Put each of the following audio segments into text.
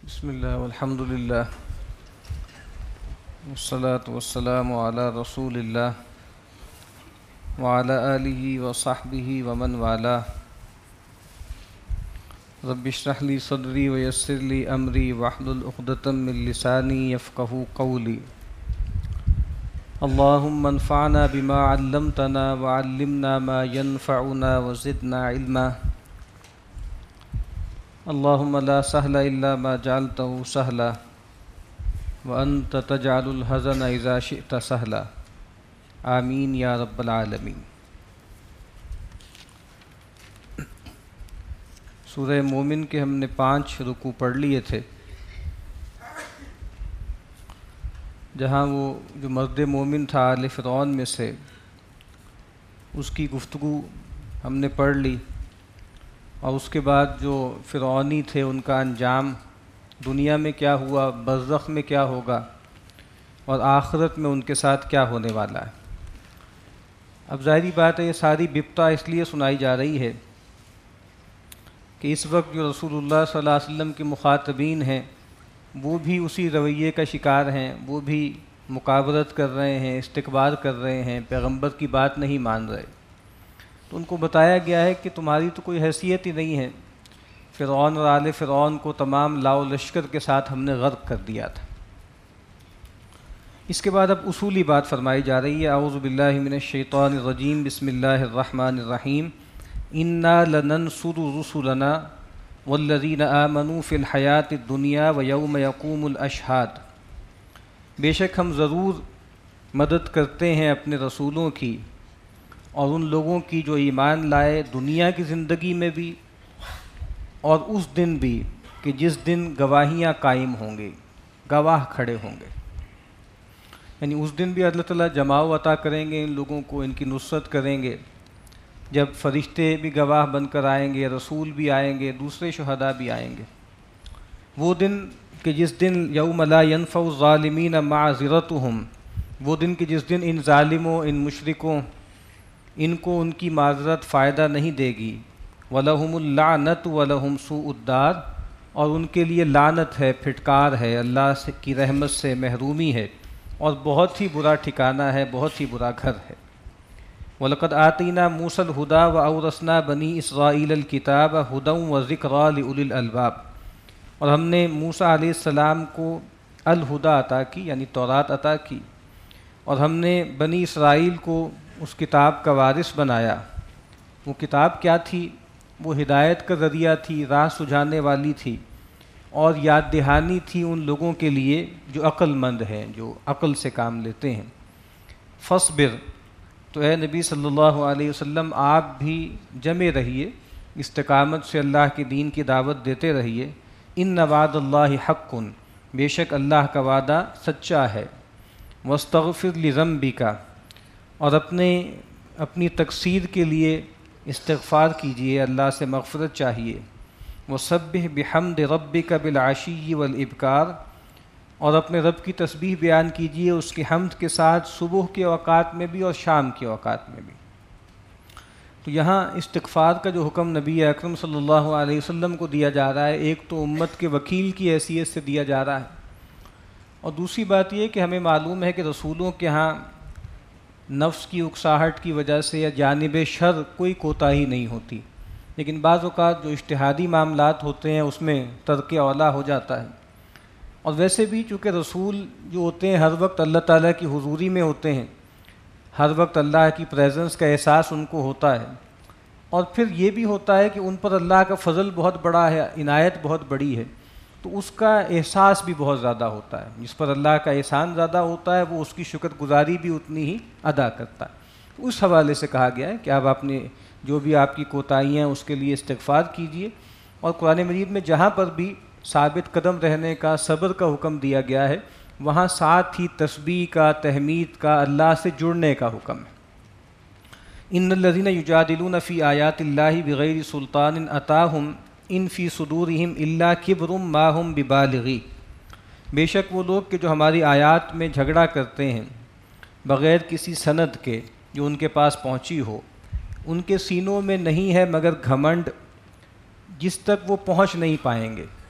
بسم اللہ والحمد للہ والصلاة والسلام علی رسول اللہ وعلی آلہ وصحبہ ومن والاه. رب اشرح لی صدری ویسر لی امری واحلل عقدۃ من لسانی یفقہوا قولی. اللہم انفعنا بما علمتنا وعلمنا ما ينفعنا وزدنا علما. اللہم لا سہل الا ما جعلته سہلا وانت تجعل الحزن اذا شئت سہلا. آمین یا رب العالمین. سورہ مومن کے ہم نے 5 رکوع پڑھ لیے تھے، جہاں وہ جو مرد مومن تھا آل فرعون میں سے، اس کی گفتگو ہم نے پڑھ لی، اور اس کے بعد جو فرعونی تھے ان کا انجام دنیا میں کیا ہوا، برزخ میں کیا ہوگا، اور آخرت میں ان کے ساتھ کیا ہونے والا ہے. اب ظاہری بات ہے یہ ساری بپتا اس لیے سنائی جا رہی ہے کہ اس وقت جو رسول اللہ صلی اللہ علیہ وسلم کے مخاطبین ہیں وہ بھی اسی رویے کا شکار ہیں، وہ بھی مکابرت کر رہے ہیں، استکبار کر رہے ہیں، پیغمبر کی بات نہیں مان رہے. تو ان کو بتایا گیا ہے کہ تمہاری تو کوئی حیثیت ہی نہیں ہے. فرعون اور آل فرعون کو تمام لاؤ لشکر کے ساتھ ہم نے غرق کر دیا تھا. اس کے بعد اب اصولی بات فرمائی جا رہی ہے. اعوذ باللہ من الشیطان الرجیم، بسم اللہ الرحمن الرحیم. انا لننصر رسلنا والذین آمنوا فی الحیات الدنیا ویوم یقوم الاشہاد. بے شک ہم ضرور مدد کرتے ہیں اپنے رسولوں کی اور ان لوگوں کی جو ایمان لائے دنیا کی زندگی میں بھی اور اس دن بھی کہ جس دن گواہیاں قائم ہوں گے، گواہ کھڑے ہوں گے. یعنی اس دن بھی اللہ تعالیٰ جماؤ عطا کریں گے ان لوگوں کو، ان کی نصرت کریں گے، جب فرشتے بھی گواہ بن کر آئیں گے، رسول بھی آئیں گے، دوسرے شہداء بھی آئیں گے. وہ دن کہ جس دن یوم لا ینفع الظالمین معذرتہم، وہ دن کہ جس دن ان ظالموں، ان مشرکوں، ان کو ان کی معذرت فائدہ نہیں دے گی. وَلَهُمُ اللَّعْنَةُ وَلَهُمْ سُوءُ الدَّارِ، اور ان کے لیے لعنت ہے، پھٹکار ہے، اللہ کی رحمت سے محرومی ہے، اور بہت ہی برا ٹھکانہ ہے، بہت ہی برا گھر ہے. وَلَقَدْ آتَيْنَا مُوسَى الْهُدَىٰ وَأَوْرَثْنَا بَنِي إِسْرَائِيلَ الْكِتَابَ هُدًى وَذِكْرَىٰ لِأُولِي الْأَلْبَابِ. اور ہم نے موسیٰ علیہ السلام کو الہدا عطا کی، یعنی تورات عطا کی، اور ہم نے بنی اسرائیل کو اس کتاب کا وارث بنایا. وہ کتاب کیا تھی؟ وہ ہدایت کا ذریعہ تھی، راہ سجھانے والی تھی، اور یاد دہانی تھی ان لوگوں کے لیے جو عقل مند ہیں، جو عقل سے کام لیتے ہیں. فاصبر، تو اے نبی صلی اللہ علیہ وسلم آپ بھی جمے رہیے، استقامت سے اللہ کے دین کی دعوت دیتے رہیے. ان وعد اللہ حق، بے شک اللہ کا وعدہ سچا ہے. واستغفر لذنبک، اور اپنی تقصیر کے لیے استغفار کیجیے، اللہ سے مغفرت چاہیے. وسبح بحمد ربک بالعشی والابکار، اور اپنے رب کی تسبیح بیان کیجیے اس کی حمد کے ساتھ، صبح کے اوقات میں بھی اور شام کے اوقات میں بھی. تو یہاں استغفار کا جو حکم نبی اکرم صلی اللہ علیہ وسلم کو دیا جا رہا ہے، ایک تو امت کے وکیل کی حیثیت سے دیا جا رہا ہے، اور دوسری بات یہ کہ ہمیں معلوم ہے کہ رسولوں کے ہاں نفس کی اکساہٹ کی وجہ سے یا جانب شر کوئی کوتاہی نہیں ہوتی، لیکن بعض اوقات جو اجتہادی معاملات ہوتے ہیں اس میں ترک اولیٰ ہو جاتا ہے. اور ویسے بھی چونکہ رسول جو ہوتے ہیں ہر وقت اللہ تعالیٰ کی حضوری میں ہوتے ہیں، ہر وقت اللہ کی پریزنس کا احساس ان کو ہوتا ہے، اور پھر یہ بھی ہوتا ہے کہ ان پر اللہ کا فضل بہت بڑا ہے، عنایت بہت بڑی ہے، تو اس کا احساس بھی بہت زیادہ ہوتا ہے. جس پر اللہ کا احسان زیادہ ہوتا ہے وہ اس کی شکر گزاری بھی اتنی ہی ادا کرتا ہے. تو اس حوالے سے کہا گیا ہے کہ اب آپ نے جو بھی آپ کی کوتاہیاں اس کے لیے استغفار کیجیے. اور قرآن مجید میں جہاں پر بھی ثابت قدم رہنے کا، صبر کا حکم دیا گیا ہے، وہاں ساتھ ہی تسبیح کا، تحمید کا، اللہ سے جڑنے کا حکم ہے. ان الذین یجادلون فی آیات اللہ بغیر سلطان اتاہم ان فی صدورہم الا کبر ما ہم ببالغی. بے شک وہ لوگ کہ جو ہماری آیات میں جھگڑا کرتے ہیں بغیر کسی سند کے جو ان کے پاس پہنچی ہو، ان کے سینوں میں نہیں ہے مگر گھمنڈ جس تک وہ پہنچ نہیں پائیں گے.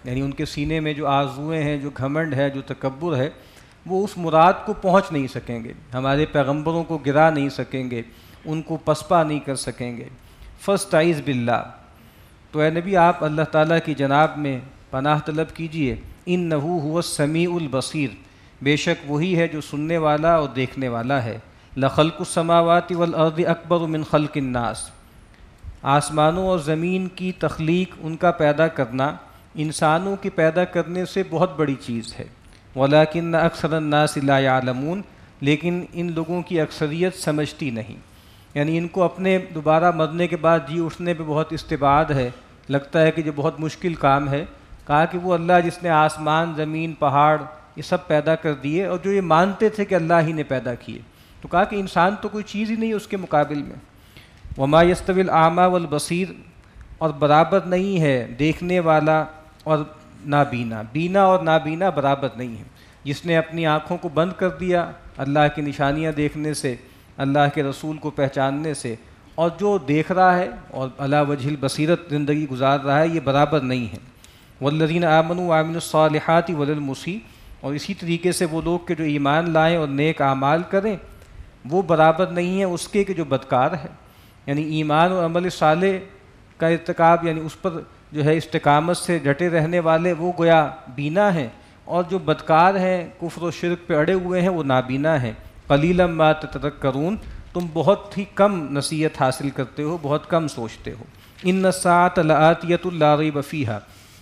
یعنی ان کے سینے میں جو آرزوئیں ہیں، جو گھمنڈ ہے، جو تکبر ہے، وہ اس مراد کو پہنچ نہیں سکیں گے، ہمارے پیغمبروں کو گرا نہیں سکیں گے، ان کو پسپا نہیں کر سکیں گے۔ فاستعذ باللہ، تو اے نبی آپ اللہ تعالیٰ کی جناب میں پناہ طلب کیجئے، انہ هو السمیع البصیر، بے شک وہی ہے جو سننے والا اور دیکھنے والا ہے۔ لخلق السماوات والارض اکبر من خلق الناس، آسمانوں اور زمین کی تخلیق، ان کا پیدا کرنا انسانوں کی پیدا کرنے سے بہت بڑی چیز ہے۔ ولیکن اکثر الناس لا یعلمون، لیکن ان لوگوں کی اکثریت سمجھتی نہیں، یعنی ان کو اپنے دوبارہ مرنے کے بعد جی اٹھنے پہ بہت استبعاد ہے، لگتا ہے کہ جو بہت مشکل کام ہے۔ کہا کہ وہ اللہ جس نے آسمان، زمین، پہاڑ یہ سب پیدا کر دیے، اور جو یہ مانتے تھے کہ اللہ ہی نے پیدا کیے، تو کہا کہ انسان تو کوئی چیز ہی نہیں ہے اس کے مقابل میں۔ وما یستوی الاعمی والبصیر، اور برابر نہیں ہے دیکھنے والا اور نابینا، بینا اور نابینا برابر نہیں ہے۔ جس نے اپنی آنکھوں کو بند کر دیا اللہ کی نشانیاں دیکھنے سے، اللہ کے رسول کو پہچاننے سے، اور جو دیکھ رہا ہے اور علی وجہ البصیرت زندگی گزار رہا ہے، یہ برابر نہیں ہے۔ والذین آمنوا وعملوا الصالحات وللمسیء، اور اسی طریقے سے وہ لوگ کہ جو ایمان لائیں اور نیک اعمال کریں، وہ برابر نہیں ہے اس کے کہ جو بدکار ہے۔ یعنی ایمان اور عمل صالح کا ارتکاب، یعنی اس پر جو ہے استقامت سے ڈٹے رہنے والے، وہ گویا بینا ہیں، اور جو بدکار ہیں، کفر و شرک پہ اڑے ہوئے ہیں، وہ نابینا ہیں۔ قلیلا ما تتذکرون، تم بہت ہی کم نصیحت حاصل کرتے ہو، بہت کم سوچتے ہو۔ ان الساعۃ لآتیۃ لا ریب فیہا،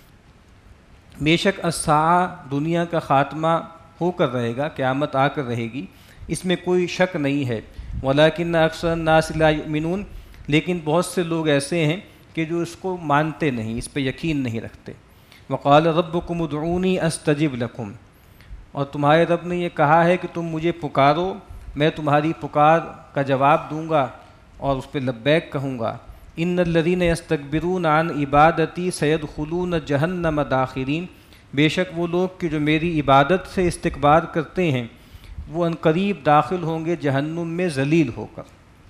بے شک الساعہ دنیا کا خاتمہ ہو کر رہے گا، قیامت آ کر رہے گی، اس میں کوئی شک نہیں ہے۔ ولیکن اکثر الناس لا یؤمنون، لیکن بہت سے لوگ ایسے ہیں کہ جو اس کو مانتے نہیں، اس پہ یقین نہیں رکھتے۔ وقال ربکم ادعونی استجب لکم، اور تمہارے رب نے یہ کہا ہے کہ تم مجھے پکارو، میں تمہاری پکار کا جواب دوں گا اور اس پہ لبیک کہوں گا۔ ان الذین یستکبرون عن عبادتی سیدخلون جہنم داخرین، بے شک وہ لوگ کہ جو میری عبادت سے استکبار کرتے ہیں، وہ عنقریب داخل ہوں گے جہنم میں ذلیل ہو کر۔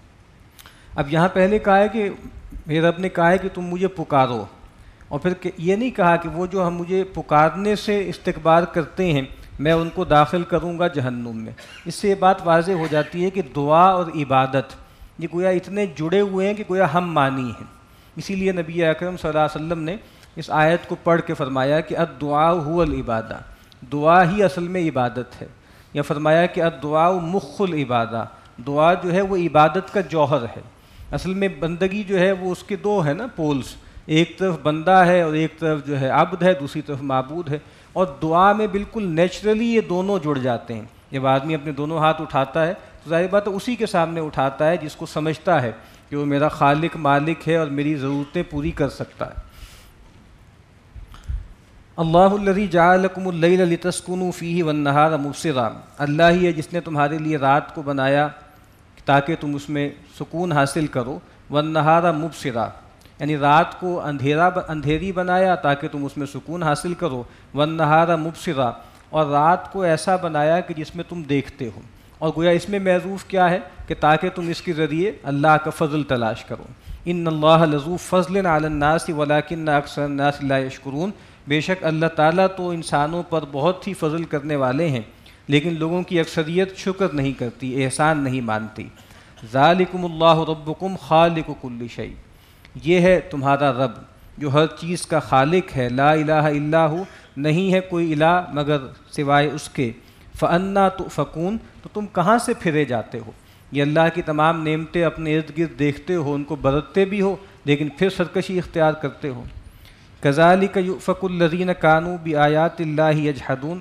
اب یہاں پہلے کہا ہے کہ میرے رب نے کہا ہے کہ تم مجھے پکارو، اور پھر یہ نہیں کہا کہ وہ جو ہم مجھے پکارنے سے استکبار کرتے ہیں میں ان کو داخل کروں گا جہنم میں۔ اس سے یہ بات واضح ہو جاتی ہے کہ دعا اور عبادت یہ گویا اتنے جڑے ہوئے ہیں کہ گویا ہم مانی ہیں۔ اسی لیے نبی اکرم صلی اللہ علیہ وسلم نے اس آیت کو پڑھ کے فرمایا کہ الدعاء هو العبادہ، دعا ہی اصل میں عبادت ہے، یا فرمایا کہ الدعاء مخ العبادہ، دعا جو ہے وہ عبادت کا جوہر ہے۔ اصل میں بندگی جو ہے وہ اس کے دو ہے نا پولز، ایک طرف بندہ ہے اور ایک طرف جو ہے عبد ہے، دوسری طرف معبود ہے، اور دعا میں بالکل نیچرلی یہ دونوں جڑ جاتے ہیں۔ جب آدمی اپنے دونوں ہاتھ اٹھاتا ہے تو ظاہر بات ہے اسی کے سامنے اٹھاتا ہے جس کو سمجھتا ہے کہ وہ میرا خالق مالک ہے اور میری ضرورتیں پوری کر سکتا ہے۔ اللہ الذی جعل لکم اللیل لتسکنوا فیہ والنہار مبصرا، اللہ ہی ہے جس نے تمہارے لیے رات کو بنایا تاکہ تم اس میں سکون حاصل کرو، والنہار مبصرا، یعنی رات کو اندھیری بنایا تاکہ تم اس میں سکون حاصل کرو، والنہار مبصرا، اور رات کو ایسا بنایا کہ جس میں تم دیکھتے ہو، اور گویا اس میں معروف کیا ہے کہ تاکہ تم اس کے ذریعے اللہ کا فضل تلاش کرو۔ ان اللہ لذو فضل علی الناس ولکن اکثر الناس لا یشکرون، بے شک اللہ تعالیٰ تو انسانوں پر بہت ہی فضل کرنے والے ہیں، لیکن لوگوں کی اکثریت شکر نہیں کرتی، احسان نہیں مانتی۔ ذالکم اللہ ربکم خالق کل شیء، یہ ہے تمہارا رب جو ہر چیز کا خالق ہے، لا الہ الا ہو، نہیں ہے کوئی الہ مگر سوائے اس کے، فانا تؤفکون، تو تم کہاں سے پھرے جاتے ہو؟ یہ اللہ کی تمام نعمتیں اپنے ارد گرد دیکھتے ہو، ان کو برتتے بھی ہو، لیکن پھر سرکشی اختیار کرتے ہو۔ کذالک یؤفک الذین کانوا بآیات اللہ یجحدون،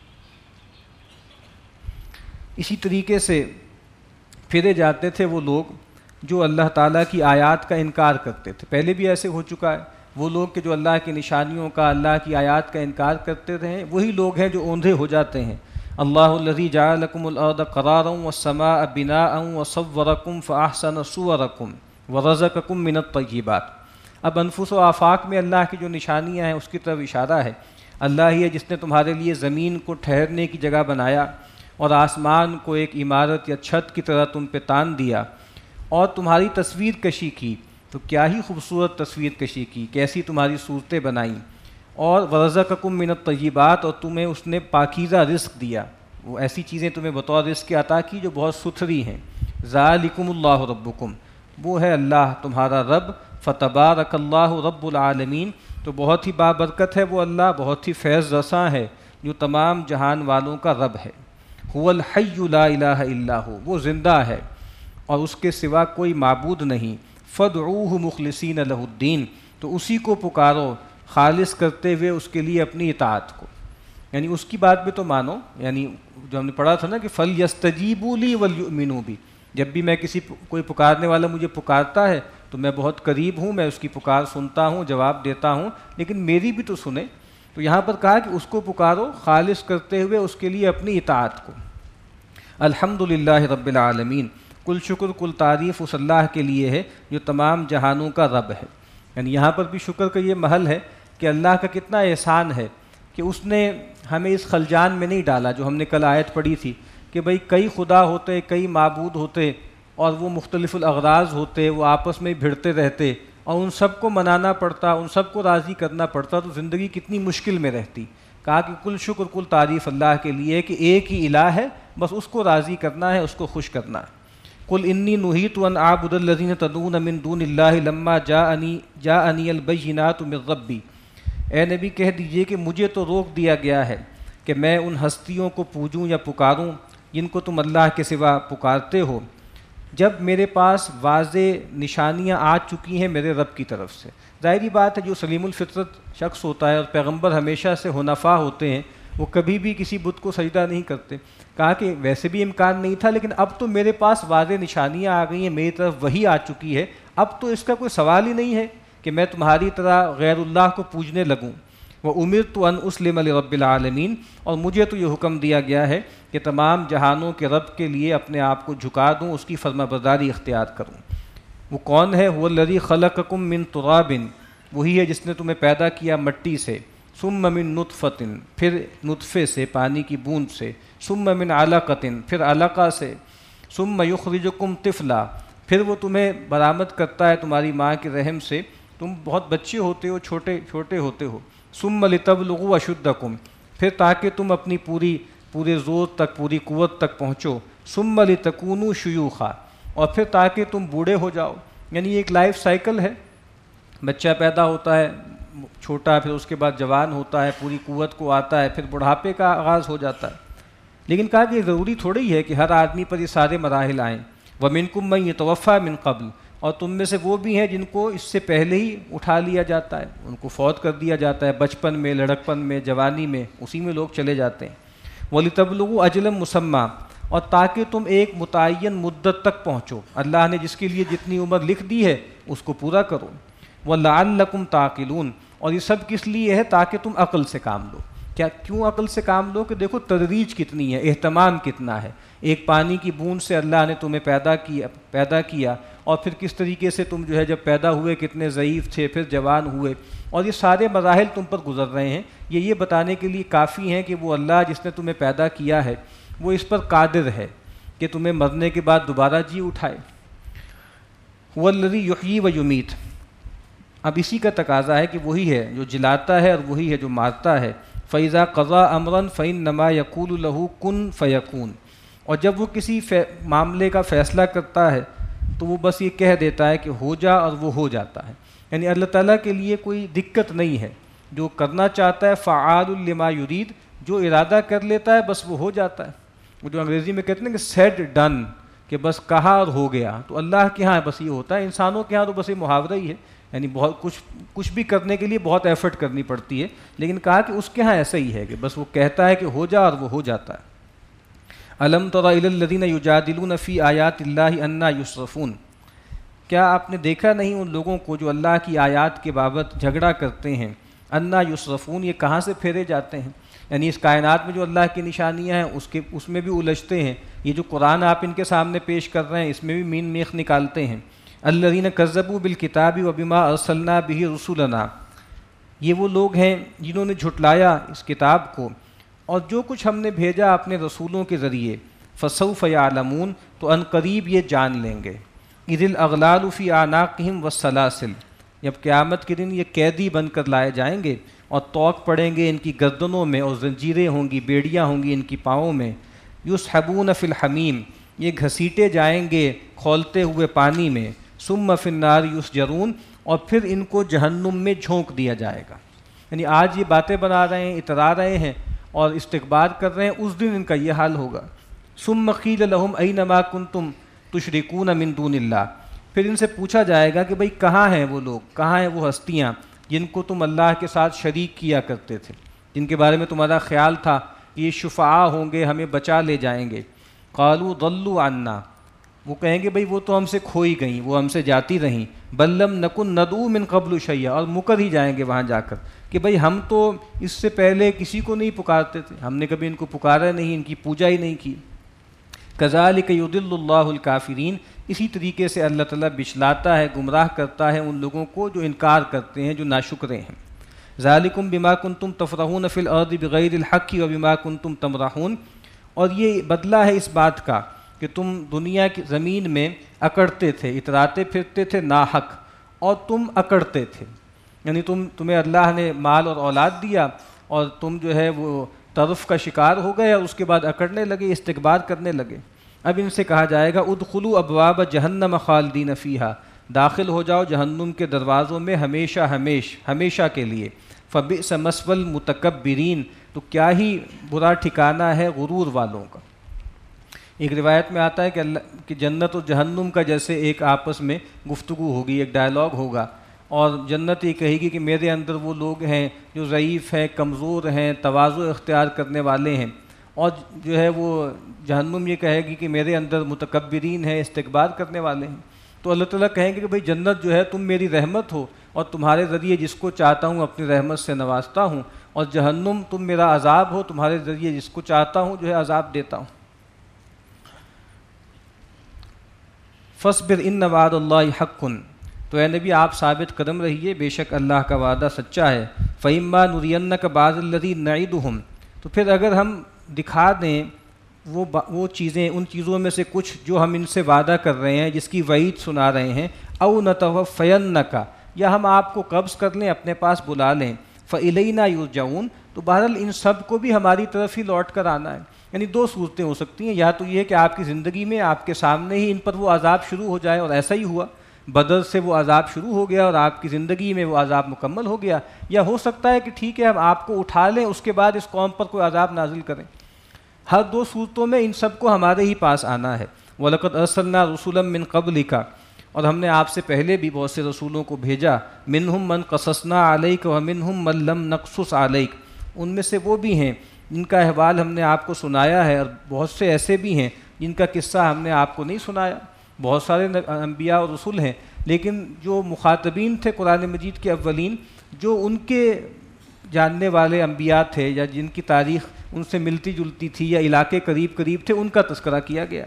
اسی طریقے سے پھرے جاتے تھے وہ لوگ جو اللہ تعالیٰ کی آیات کا انکار کرتے تھے۔ پہلے بھی ایسے ہو چکا ہے، وہ لوگ کہ جو اللہ کی نشانیوں کا، اللہ کی آیات کا انکار کرتے رہے، وہی لوگ ہیں جو اوندھے ہو جاتے ہیں۔ اللہ الذی جعل لکم الارض قرارا والسماء بناء وصورکم فاحسن صورکم ورزقکم من الطیبات۔ اب انفس و آفاق میں اللہ کی جو نشانیاں ہیں اس کی طرف اشارہ ہے۔ اللہ ہی ہے جس نے تمہارے لیے زمین کو ٹھہرنے کی جگہ بنایا، اور آسمان کو ایک عمارت یا چھت کی طرح تم پہ تان دیا، اور تمہاری تصویر کشی کی، تو کیا ہی خوبصورت تصویر کشی کی، کیسی تمہاری صورتیں بنائیں، اور ورزقکم من الطیبات، اور تمہیں اس نے پاکیزہ رزق دیا، وہ ایسی چیزیں تمہیں بطور رزق کے عطا کی جو بہت ستھری ہیں. ذالکم اللہ ربکم، وہ ہے اللہ تمہارا رب. فتبارک اللہ رب العالمین، تو بہت ہی بابرکت ہے وہ اللہ، بہت ہی فیض رساں ہے جو تمام جہان والوں کا رب ہے. هو الحی لا الہ الا ہو، وہ زندہ ہے اور اس کے سوا کوئی معبود نہیں. فادعوہ مخلصین لہ الدین، تو اسی کو پکارو خالص کرتے ہوئے اس کے لیے اپنی اطاعت کو، یعنی اس کی بات بھی تو مانو. یعنی جو ہم نے پڑھا تھا نا کہ فَلْيَسْتَجِيبُوا لِي وَلْيُؤْمِنُوا بِي، جب بھی میں کوئی پکارنے والا مجھے پکارتا ہے تو میں بہت قریب ہوں، میں اس کی پکار سنتا ہوں، جواب دیتا ہوں، لیکن میری بھی تو سنیں. تو یہاں پر کہا کہ اس کو پکارو خالص کرتے ہوئے اس کے لیے اپنی اطاعت کو. الحمدللہ رب العالمین، کل شکر کل تعریف اس اللہ کے لیے ہے جو تمام جہانوں کا رب ہے. یعنی یہاں پر بھی شکر کا یہ محل ہے کہ اللہ کا کتنا احسان ہے کہ اس نے ہمیں اس خلجان میں نہیں ڈالا جو ہم نے کل آیت پڑھی تھی کہ بھئی کئی خدا ہوتے، کئی معبود ہوتے اور وہ مختلف الاغراض ہوتے، وہ آپس میں بھڑتے رہتے اور ان سب کو منانا پڑتا، ان سب کو راضی کرنا پڑتا، تو زندگی کتنی مشکل میں رہتی. کہا کہ کل شکر کل تعریف اللہ کے لیے کہ ایک ہی الہ ہے، بس اس کو راضی کرنا ہے، اس کو خوش کرنا ہے. قل انی نہیت ان اعبد الذین تدعون من دون اللہ لما جاءنی البینات من ربی، اے نبی کہہ دیجئے کہ مجھے تو روک دیا گیا ہے کہ میں ان ہستیوں کو پوجوں یا پکاروں جن کو تم اللہ کے سوا پکارتے ہو، جب میرے پاس واضح نشانیاں آ چکی ہیں میرے رب کی طرف سے. ظاہری بات ہے جو سلیم الفطرت شخص ہوتا ہے اور پیغمبر ہمیشہ سے حنفا ہوتے ہیں، وہ کبھی بھی کسی بت کو سجدہ نہیں کرتے. کہا کہ ویسے بھی امکان نہیں تھا، لیکن اب تو میرے پاس واضح نشانیاں آ گئی ہیں، میری طرف وحی آ چکی ہے، اب تو اس کا کوئی سوال ہی نہیں ہے کہ میں تمہاری طرح غیر اللہ کو پوجنے لگوں. وَأُمِرْتُ أَنْ أُسْلِمَ لِرَبِّ الْعَالَمِينَ، اور مجھے تو یہ حکم دیا گیا ہے کہ تمام جہانوں کے رب کے لیے اپنے آپ کو جھکا دوں، اس کی فرما برداری اختیار کروں. وہ کون ہے؟ هُوَ الَّذِي خَلَقَكُم مِّن تُرَابٍ، وہی ہے جس نے تمہیں پیدا کیا مٹی سے. ثُمَّ مِن نُطْفَةٍ، پھر نطفے سے، پانی کی بوند سے. ثُمَّ مِن عَلَقَةٍ، پھر علقہ سے. ثُمَّ يُخْرِجُكُمْ طِفْلًا، پھر وہ تمہیں برآمد کرتا ہے تمہاری ماں کے رحم سے، تم بہت بچے ہوتے ہو، چھوٹے ہوتے ہو. ثُمَّ لِتَبْلُغُوا أَشُدَّكُمْ، پھر تاکہ تم اپنی پورے زور تک، پوری قوت تک پہنچو. ثُمَّ لِتَكُونُوا شُيُوخًا، اور پھر تاکہ تم بوڑھے ہو جاؤ. یعنی یہ ایک لائف سائیکل ہے. بچہ پیدا ہوتا ہے چھوٹا، پھر اس کے بعد جوان ہوتا ہے، پوری قوت کو آتا ہے، پھر بڑھاپے کا آغاز ہو جاتا ہے. لیکن کہا کہ یہ ضروری تھوڑی ہے کہ ہر آدمی پر یہ سارے مراحل آئیں. وَمِنْكُم مَّن يُتَوَفَّىٰ مِن قَبْلُ، اور تم میں سے وہ بھی ہیں جن کو اس سے پہلے ہی اٹھا لیا جاتا ہے، ان کو فوت کر دیا جاتا ہے بچپن میں، لڑکپن میں، جوانی میں، اسی میں لوگ چلے جاتے ہیں. وَلِتَبْلُغُوا أَجَلًا مُّسَمًّى، اور تاکہ تم ایک متعین مدت تک پہنچو، اللہ نے جس کے لیے جتنی عمر لکھ دی ہے اس کو پورا کرو. وَلَعَلَّكُمْ تَعْقِلُونَ، اور یہ سب کس لیے ہے؟ تاکہ تم عقل سے کام لو. کیوں عقل سے کام لو؟ کہ دیکھو تدریج کتنی ہے، اہتمام کتنا ہے. ایک پانی کی بوند سے اللہ نے تمہیں پیدا کیا اور پھر کس طریقے سے تم جو ہے جب پیدا ہوئے کتنے ضعیف تھے، پھر جوان ہوئے، اور یہ سارے مراحل تم پر گزر رہے ہیں. یہ بتانے کے لیے کافی ہیں کہ وہ اللہ جس نے تمہیں پیدا کیا ہے وہ اس پر قادر ہے کہ تمہیں مرنے کے بعد دوبارہ جی اٹھائے. هُوَ الَّذِي يُحْيِي وَيُمِيتُ، اب اسی کا تقاضا ہے کہ وہی ہے جو جلاتا ہے اور وہی ہے جو مارتا ہے. فَإِذَا قَضَىٰ أَمْرًا فَإِنَّمَا يَقُولُ لَهُ كُن فَيَكُونُ، اور جب وہ کسی معاملے کا فیصلہ کرتا ہے تو وہ بس یہ کہہ دیتا ہے کہ ہو جا، اور وہ ہو جاتا ہے. یعنی اللہ تعالیٰ کے لیے کوئی دقت نہیں ہے، جو کرنا چاہتا ہے فعال لما یرید، جو ارادہ کر لیتا ہے بس وہ ہو جاتا ہے. وہ جو انگریزی میں کہتے ہیں کہ سیڈ ڈن، کہ بس کہا اور ہو گیا. تو اللہ کے ہاں بس یہ ہوتا ہے، انسانوں کے ہاں تو بس یہ محاورہ ہی ہے، یعنی بہت کچھ بھی کرنے کے لیے بہت ایفرٹ کرنی پڑتی ہے. لیکن کہا کہ اس کے ہاں ایسا ہی ہے کہ بس وہ کہتا ہے کہ ہو جا اور وہ ہو جاتا ہے. الم تر الی الذین یجادلون فی آیات اللہ انا یصرفون، کیا آپ نے دیکھا نہیں ان لوگوں کو جو اللہ کی آیات کے بابت جھگڑا کرتے ہیں. انا یصرفون، یہ کہاں سے پھیرے جاتے ہیں؟ یعنی اس کائنات میں جو اللہ کی نشانیاں ہیں اس میں بھی الجھتے ہیں. یہ جو قرآن آپ ان کے سامنے پیش کر رہے ہیں اس میں بھی مین میخ نکالتے ہیں. الذین کذبوا بالکتاب وبما ارسلنا بہ رسلنا، یہ وہ لوگ ہیں جنہوں نے جھٹلایا اس کتاب کو اور جو کچھ ہم نے بھیجا اپنے رسولوں کے ذریعے. فسوف یعلمون، تو ان قریب یہ جان لیں گے. اذ الاغلال فی اعناقہم والسلاسل، جب قیامت کے دن یہ قیدی بن کر لائے جائیں گے. اور توق پڑیں گے ان کی گردنوں میں، اور زنجیریں ہوں گی، بیڑیاں ہوں گی ان کی پاؤں میں۔ یسحبون فی الحمیم، یہ گھسیٹے جائیں گے کھولتے ہوئے پانی میں۔ ثم فی النار یسجرون، اور پھر ان کو جہنم میں جھونک دیا جائے گا۔ یعنی آج یہ باتیں بنا رہے ہیں، اترا رہے ہیں اور استکبار کر رہے ہیں، اس دن ان کا یہ حال ہوگا۔ ثم قیل لہم این ما کنتم تشرکون من دون اللہ، پھر ان سے پوچھا جائے گا کہ بھئی کہاں ہیں وہ لوگ، کہاں ہیں وہ ہستیاں جن کو تم اللہ کے ساتھ شریک کیا کرتے تھے، جن کے بارے میں تمہارا خیال تھا کہ یہ شفعاء ہوں گے، ہمیں بچا لے جائیں گے۔ قالوا ضلوا عنا، وہ کہیں گے بھئی وہ تو ہم سے کھوئی گئیں، وہ ہم سے جاتی رہیں۔ بل لم نکن ندعو من قبل شیئا، اور مکر ہی جائیں گے وہاں جا کر کہ بھئی ہم تو اس سے پہلے کسی کو نہیں پکارتے تھے، ہم نے کبھی ان کو پکارا نہیں، ان کی پوجا ہی نہیں کی۔ کذالک یضل اللہ الکافرین، اسی طریقے سے اللہ تعالیٰ بچلاتا ہے، گمراہ کرتا ہے ان لوگوں کو جو انکار کرتے ہیں، جو ناشکرے ہیں۔ ذالکم بما کنتم تفرحون فی الارض بغیر الحق وبما کنتم تمرحون، اور یہ بدلہ ہے اس بات کا کہ تم دنیا کی زمین میں اکڑتے تھے، اتراتے پھرتے تھے ناحق، اور تم اکڑتے تھے، یعنی تمہیں اللہ نے مال اور اولاد دیا اور تم جو ہے وہ طرف کا شکار ہو گئے اور اس کے بعد اکڑنے لگے، استکبار کرنے لگے۔ اب ان سے کہا جائے گا ادخلوا ابواب جہنم خالدین فیہا، داخل ہو جاؤ جہنم کے دروازوں میں ہمیشہ کے لیے۔ فبئس مثوى المتکبرین، تو کیا ہی برا ٹھکانہ ہے غرور والوں کا۔ ایک روایت میں آتا ہے کہ جنت اور جہنم کا جیسے ایک آپس میں گفتگو ہوگی، ایک ڈائلاگ ہوگا، اور جنت یہ کہے گی کہ میرے اندر وہ لوگ ہیں جو ضعیف ہیں، کمزور ہیں، تواضع اختیار کرنے والے ہیں، اور جو ہے وہ جہنم یہ کہے گی کہ میرے اندر متکبرین ہیں، استکبار کرنے والے ہیں۔ تو اللہ تعالیٰ کہیں گے کہ بھئی جنت جو ہے تم میری رحمت ہو اور تمہارے ذریعے جس کو چاہتا ہوں اپنی رحمت سے نوازتا ہوں، اور جہنم تم میرا عذاب ہو، تمہارے ذریعے جس کو چاہتا ہوں جو ہے عذاب دیتا ہوں۔ فاصبر ان وعد اللہ حق، تو اے نبی آپ ثابت قدم رہیے، بے شک اللہ کا وعدہ سچا ہے۔ فَإِمَّا نُرِيَنَّكَ بَعْضَ الَّذِي نَعِدُهُمْ، تو پھر اگر ہم دکھا دیں وہ چیزیں، ان چیزوں میں سے کچھ جو ہم ان سے وعدہ کر رہے ہیں، جس کی وعید سنا رہے ہیں، اَوْ نَتَوَفَّيَنَّكَ، یا ہم آپ کو قبض کر لیں، اپنے پاس بلا لیں، فَإِلَيْنَا يُرْجَعُونَ، تو بہرحال ان سب کو بھی ہماری طرف ہی لوٹ کر آنا ہے۔ یعنی دو صورتیں ہو سکتی ہیں، یا تو یہ کہ آپ کی زندگی میں آپ کے سامنے ہی ان پر وہ عذاب شروع ہو جائے، اور ایسا ہی ہوا، بدر سے وہ عذاب شروع ہو گیا اور آپ کی زندگی میں وہ عذاب مکمل ہو گیا، یا ہو سکتا ہے کہ ٹھیک ہے ہم آپ کو اٹھا لیں، اس کے بعد اس قوم پر کوئی عذاب نازل کریں۔ ہر دو صورتوں میں ان سب کو ہمارے ہی پاس آنا ہے۔ وَلَقَدْ أَرْسَلْنَا رُسُلًا مِّن قَبْلِكَ، اور ہم نے آپ سے پہلے بھی بہت سے رسولوں کو بھیجا، مِنْهُمْ مَنْ قَصَصْنَا عَلَيْكَ وَمِنْهُمْ مَنْ لَمْ نَقْصُصْ عَلَيْكَ، ان میں سے وہ بھی ہیں جن کا احوال ہم نے آپ کو سنایا ہے، اور بہت سے ایسے بھی ہیں جن کا قصہ ہم نے آپ کو نہیں سنایا۔ بہت سارے انبیاء اور رسول ہیں، لیکن جو مخاطبین تھے قرآن مجید کے اولین، جو ان کے جاننے والے انبیاء تھے یا جن کی تاریخ ان سے ملتی جلتی تھی یا علاقے قریب تھے، ان کا تذکرہ کیا گیا۔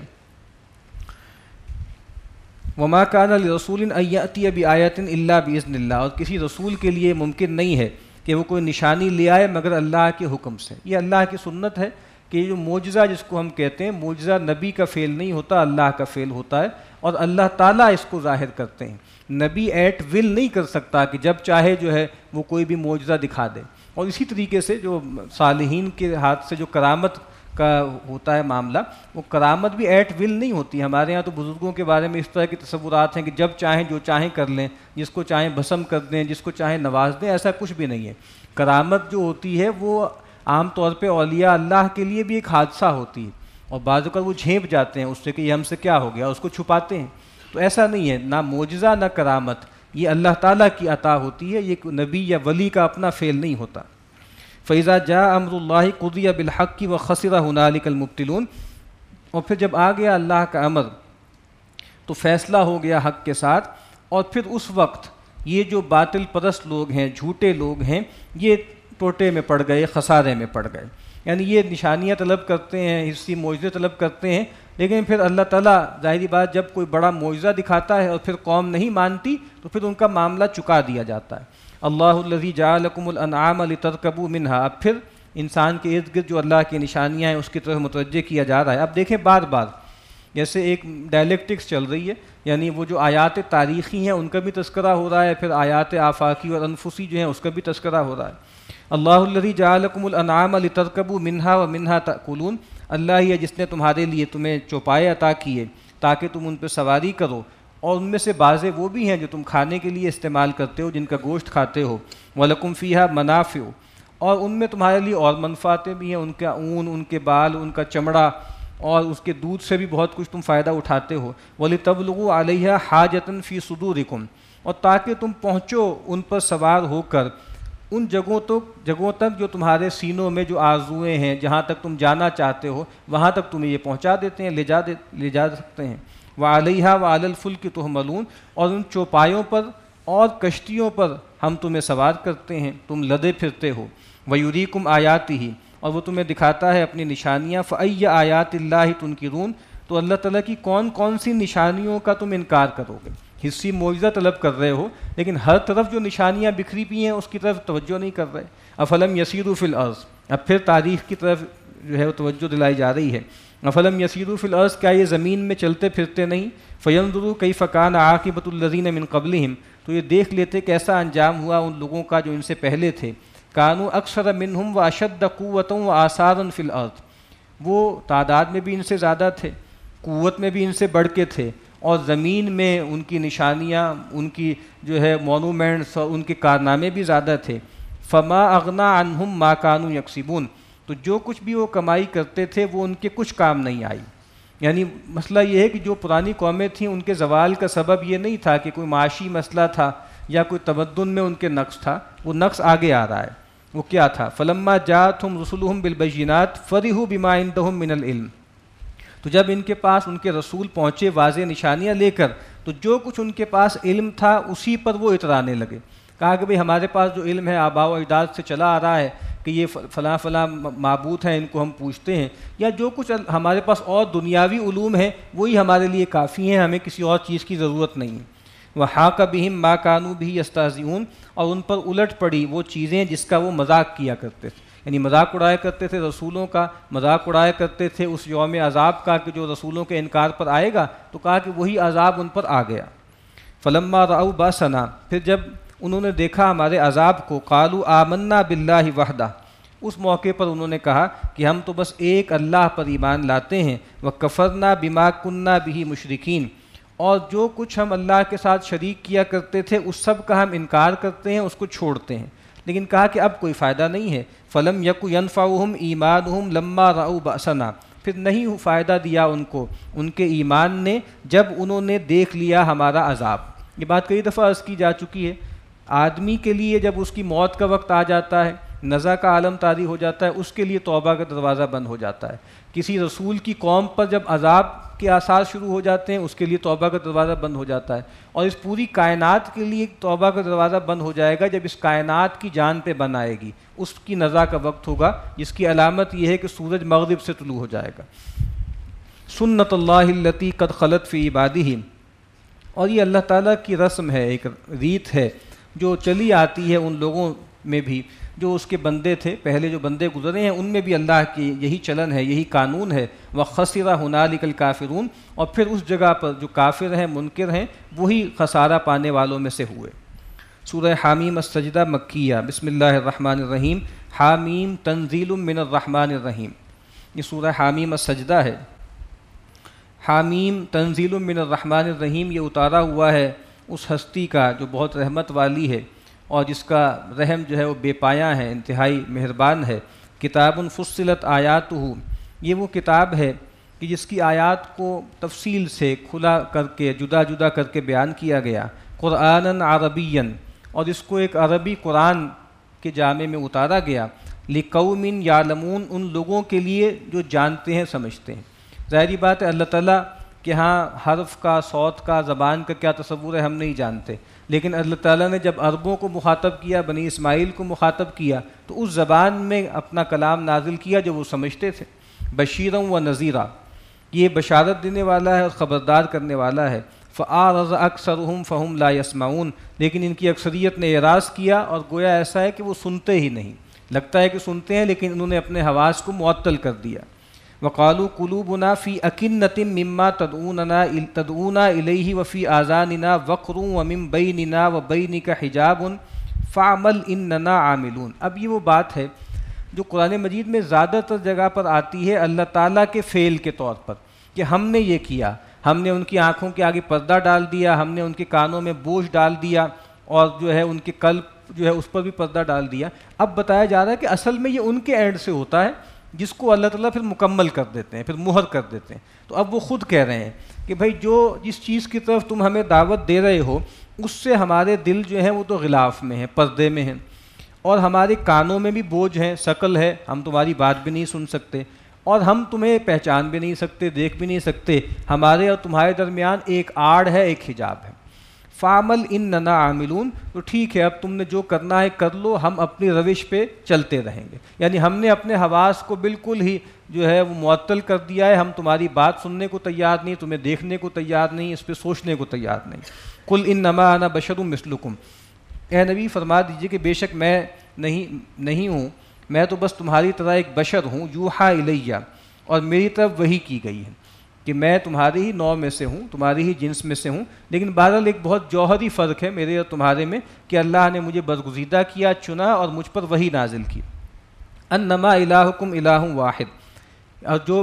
وما كان لرسول ان يأتي بآية الا بإذن اللہ، اور کسی رسول کے لیے ممکن نہیں ہے کہ وہ کوئی نشانی لے آئے مگر اللہ کے حکم سے۔ یہ اللہ کی سنت ہے کہ یہ جو معجزہ جس کو ہم کہتے ہیں، معجزہ نبی کا فعل نہیں ہوتا، اللہ کا فعل ہوتا ہے، اور اللہ تعالیٰ اس کو ظاہر کرتے ہیں۔ نبی ایٹ ول نہیں کر سکتا کہ جب چاہے جو ہے وہ کوئی بھی معجزہ دکھا دے۔ اور اسی طریقے سے جو صالحین کے ہاتھ سے جو کرامت کا ہوتا ہے معاملہ، وہ کرامت بھی ایٹ ول نہیں ہوتی۔ ہمارے ہاں تو بزرگوں کے بارے میں اس طرح کے تصورات ہیں کہ جب چاہیں جو چاہیں کر لیں، جس کو چاہیں بھسم کر دیں، جس کو چاہیں نواز دیں، ایسا کچھ بھی نہیں ہے۔ کرامت جو ہوتی ہے وہ عام طور پہ اولیاء اللہ کے لیے بھی ایک حادثہ ہوتی ہے، اور بعض اوقات وہ جھینپ جاتے ہیں اس سے کہ یہ ہم سے کیا ہو گیا، اس کو چھپاتے ہیں۔ تو ایسا نہیں ہے، نہ معجزہ نہ کرامت، یہ اللہ تعالیٰ کی عطا ہوتی ہے، یہ نبی یا ولی کا اپنا فعل نہیں ہوتا۔ فَإِذَا جَاءَ أَمْرُ اللَّهِ قُضِيَ بِالْحَقِّ وَخَسِرَ هُنَالِكَ الْمُبْطِلُونَ، اور پھر جب آ گیا اللہ کا امر تو فیصلہ ہو گیا حق کے ساتھ، اور پھر اس وقت یہ جو باطل پرست لوگ ہیں، جھوٹے لوگ ہیں، یہ ٹوٹے میں پڑ گئے، خسارے میں پڑ گئے۔ یعنی یہ نشانیاں طلب کرتے ہیں، حصی معجزے طلب کرتے ہیں، لیکن پھر اللہ تعالیٰ ظاہری بات جب کوئی بڑا معجزہ دکھاتا ہے اور پھر قوم نہیں مانتی تو پھر ان کا معاملہ چکا دیا جاتا ہے۔ اللہ الذی جعل لکم الانعام لترکبوا منہا، اب پھر انسان کے ارد گرد جو اللہ کی نشانیاں ہیں اس کی طرف متوجہ کیا جا رہا ہے۔ اب دیکھیں بار بار جیسے ایک ڈائلیکٹکس چل رہی ہے، یعنی وہ جو آیات تاریخی ہیں ان کا بھی تذکرہ ہو رہا ہے، پھر آیات آفاقی اور انفسی جو ہیں اس کا بھی تذکرہ ہو رہا ہے۔ اللہ الذی جعلکم الانعام لترکبوا منہا ومنہا تأکلون، اللہ ہی ہے جس نے تمہارے لیے تمہیں چوپائے عطا کیے تاکہ تم ان پہ سواری کرو، اور ان میں سے بعضے وہ بھی ہیں جو تم کھانے کے لیے استعمال کرتے ہو، جن کا گوشت کھاتے ہو، وَلَكُمْ فِيهَا مَنَافِعُ، اور ان میں تمہارے لیے اور منفعتیں بھی ہیں، ان کا اون، ان کے بال، ان کا چمڑا، اور اس کے دودھ سے بھی بہت کچھ تم فائدہ اٹھاتے ہو، وَلِتَبْلُغُوا عَلَيْهَا حَاجَةً فِي صُدُورِكُمْ، اور تاکہ تم پہنچو ان پر سوار ہو کر ان جگہوں تک جو تمہارے سینوں میں جو آرزوئیں ہیں، جہاں تک تم جانا چاہتے ہو وہاں تک تمہیں یہ پہنچا دیتے ہیں، لے جا سکتے ہیں۔ وَعَلَيْهَا وَعَلَى الْفُلْكِ تُحْمَلُونَ، اور ان چوپایوں پر اور کشتیوں پر ہم تمہیں سوار کرتے ہیں، تم لدے پھرتے ہو۔ وَيُرِيكُمْ آيَاتِهِ، اور وہ تمہیں دکھاتا ہے اپنی نشانیاں۔ فَأَيَّ آيَاتِ اللَّهِ تُنْكِرُونَ، تو اللہ تعالیٰ کی کون کون سی نشانیوں کا تم انکار کرو گے؟ حصی معجزہ طلب کر رہے ہو لیکن ہر طرف جو نشانیاں بکھری پی ہیں اس کی طرف توجہ نہیں کر رہے۔ افلم یسیروا فی الارض، اب پھر تاریخ کی طرف جو ہے وہ توجہ دلائی جا رہی ہے۔ افلم یسیروا فی الارض، کیا یہ زمین میں چلتے پھرتے نہیں؟ فینظروا کیف کان عاقبۃ الذین من قبلہم، تو یہ دیکھ لیتے کیسا انجام ہوا ان لوگوں کا جو ان سے پہلے تھے۔ کانوا اکثر منہم واشد قوۃ وآثارا فی الارض، وہ تعداد میں بھی ان سے زیادہ تھے، قوت میں بھی ان سے بڑھ کے تھے، اور زمین میں ان کی نشانیاں، ان کی جو ہے مونومنٹس اور ان کے کارنامے بھی زیادہ تھے۔ فما اغنی عنہم ما کانوا یکسبون، تو جو کچھ بھی وہ کمائی کرتے تھے وہ ان کے کچھ کام نہیں آئی۔ یعنی مسئلہ یہ ہے کہ جو پرانی قومیں تھیں ان کے زوال کا سبب یہ نہیں تھا کہ کوئی معاشی مسئلہ تھا یا کوئی تمدن میں ان کے نقص تھا، وہ نقص آگے آ رہا ہے۔ وہ کیا تھا؟ فلما جاءتہم رسلہم بالبینات فرحوا بما عندہم من العلم، تو جب ان کے پاس ان کے رسول پہنچے واضح نشانیاں لے کر، تو جو کچھ ان کے پاس علم تھا اسی پر وہ اترانے لگے۔ کہا کہ بھئی ہمارے پاس جو علم ہے آباء و اجداد سے چلا آ رہا ہے کہ یہ فلاں فلاں معبود ہیں، ان کو ہم پوجتے ہیں، یا جو کچھ ہمارے پاس اور دنیاوی علوم ہیں وہی ہمارے لیے کافی ہیں، ہمیں کسی اور چیز کی ضرورت نہیں ہے۔ وَحَاقَ بِهِم مَا كَانُوا بِهِ يَسْتَهْزِئُونَ، اور ان پر الٹ پڑی وہ چیزیں جس کا وہ مذاق کیا کرتے تھے، یعنی مذاق اڑایا کرتے تھے رسولوں کا، مذاق اڑایا کرتے تھے اس یوم عذاب کا کہ جو رسولوں کے انکار پر آئے گا، تو کہا کہ وہی عذاب ان پر آ گیا۔ فلما رأوا بأسنا، پھر جب انہوں نے دیکھا ہمارے عذاب کو، قالوا آمنا باللہ وحدہ، اس موقع پر انہوں نے کہا کہ ہم تو بس ایک اللہ پر ایمان لاتے ہیں، وکفرنا بما کنا بہ مشرکین، اور جو کچھ ہم اللہ کے ساتھ شریک کیا کرتے تھے اس سب کا ہم انکار کرتے ہیں، اس کو چھوڑتے ہیں۔ لیکن کہا کہ اب کوئی فائدہ نہیں ہے۔ فلم یک ینفعہم ایمانہم لما رأوا بأسنا، پھر نہیں فائدہ دیا ان کو ان کے ایمان نے جب انہوں نے دیکھ لیا ہمارا عذاب۔ یہ بات کئی دفعہ عرض کی جا چکی ہے، آدمی کے لیے جب اس کی موت کا وقت آ جاتا ہے، نزع کا عالم طاری ہو جاتا ہے، اس کے لیے توبہ کا دروازہ بند ہو جاتا ہے۔ کسی رسول کی قوم پر جب عذاب کے آثار شروع ہو جاتے ہیں اس کے لیے توبہ کا دروازہ بند ہو جاتا ہے، اور اس پوری کائنات کے لیے توبہ کا دروازہ بند ہو جائے گا جب اس کائنات کی جان پہ بن آئے گی، اس کی نزع کا وقت ہوگا، جس کی علامت یہ ہے کہ سورج مغرب سے طلوع ہو جائے گا۔ سنت اللہ التی قد خلت فی عبادہ، اور یہ اللہ تعالیٰ کی رسم ہے، ایک ریت ہے جو چلی آتی ہے ان لوگوں میں بھی جو اس کے بندے تھے، پہلے جو بندے گزرے ہیں ان میں بھی اللہ کی یہی چلن ہے، یہی قانون ہے۔ وَخَسِرَ هُنَالِكَ الْكَافِرُونَ، اور پھر اس جگہ پر جو کافر ہیں، منکر ہیں، وہی خسارہ پانے والوں میں سے ہوئے۔ سورہ حامیم السجدہ مکیہ، بسم اللہ الرحمن الرحیم۔ حامیم تنزیل من الرحمن الرحیم، یہ سورہ حامیم السجدہ ہے۔ حامیم تنزیل من الرحمن الرحیم، یہ اتارا ہوا ہے اس ہستی کا جو بہت رحمت والی ہے اور جس کا رحم جو ہے وہ بے پایاں ہے، انتہائی مہربان ہے۔ کتاب فصلت آیاتہ، یہ وہ کتاب ہے کہ جس کی آیات کو تفصیل سے کھلا کر کے جدا جدا کر کے بیان کیا گیا۔ قرآناً عربیاً، اور اس کو ایک عربی قرآن کے جامع میں اتارا گیا۔ لقوم یعلمون، ان لوگوں کے لیے جو جانتے ہیں سمجھتے ہیں۔ ظاہری بات ہے اللہ تعالیٰ کہ ہاں حرف کا، صوت کا، زبان کا کیا تصور ہے ہم نہیں جانتے، لیکن اللہ تعالیٰ نے جب عربوں کو مخاطب کیا، بنی اسماعیل کو مخاطب کیا، تو اس زبان میں اپنا کلام نازل کیا جو وہ سمجھتے تھے۔ بشیرا و نذیرا، یہ بشارت دینے والا ہے اور خبردار کرنے والا ہے۔ فأعرض اکثرهم فهم لا يسمعون، لیکن ان کی اکثریت نے اعراض کیا اور گویا ایسا ہے کہ وہ سنتے ہی نہیں، لگتا ہے کہ سنتے ہیں لیکن انہوں نے اپنے حواس کو معطل کر دیا۔ وقالوا قلوبنا فی اکنۃ مما تدعونا الیہ وفی آذاننا وقر ومن بیننا وبینک حجاب فعمل اننا عاملون۔ اب یہ وہ بات ہے جو قرآن مجید میں زیادہ تر جگہ پر آتی ہے اللہ تعالیٰ کے فعل کے طور پر، کہ ہم نے یہ کیا، ہم نے ان کی آنکھوں کے آگے پردہ ڈال دیا، ہم نے ان کے کانوں میں بوجھ ڈال دیا، اور جو ہے ان کے قلب جو ہے اس پر بھی پردہ ڈال دیا۔ اب بتایا جا رہا ہے کہ اصل میں یہ ان کے اینڈ سے ہوتا ہے جس کو اللہ تعالیٰ پھر مکمل کر دیتے ہیں، پھر مہر کر دیتے ہیں۔ تو اب وہ خود کہہ رہے ہیں کہ بھائی جس چیز کی طرف تم ہمیں دعوت دے رہے ہو اس سے ہمارے دل جو ہیں وہ تو غلاف میں ہیں، پردے میں ہیں، اور ہمارے کانوں میں بھی بوجھ ہیں، ثقل ہے، ہم تمہاری بات بھی نہیں سن سکتے، اور ہم تمہیں پہچان بھی نہیں سکتے، دیکھ بھی نہیں سکتے، ہمارے اور تمہارے درمیان ایک آڑ ہے، ایک حجاب ہے۔ فعمل اننا عاملون، تو ٹھیک ہے اب تم نے جو کرنا ہے کر لو، ہم اپنی روش پہ چلتے رہیں گے۔ یعنی ہم نے اپنے حواس کو بالکل ہی جو ہے وہ معطل کر دیا ہے، ہم تمہاری بات سننے کو تیار نہیں، تمہیں دیکھنے کو تیار نہیں، اس پہ سوچنے کو تیار نہیں۔ قل انما انا بشر مثلکم، اے نبی فرما دیجئے کہ بے شک میں نہیں ہوں، میں تو بس تمہاری طرح ایک بشر ہوں، یوحا الیہ، اور میری طرف وحی کی گئی ہے کہ میں تمہاری ہی نوع میں سے ہوں، تمہاری ہی جنس میں سے ہوں، لیکن بہرحال ایک بہت جوہری فرق ہے میرے اور تمہارے میں کہ اللہ نے مجھے برگزیدہ کیا، چنا، اور مجھ پر وحی نازل کی۔ انما الہکم الہ واحد، اور جو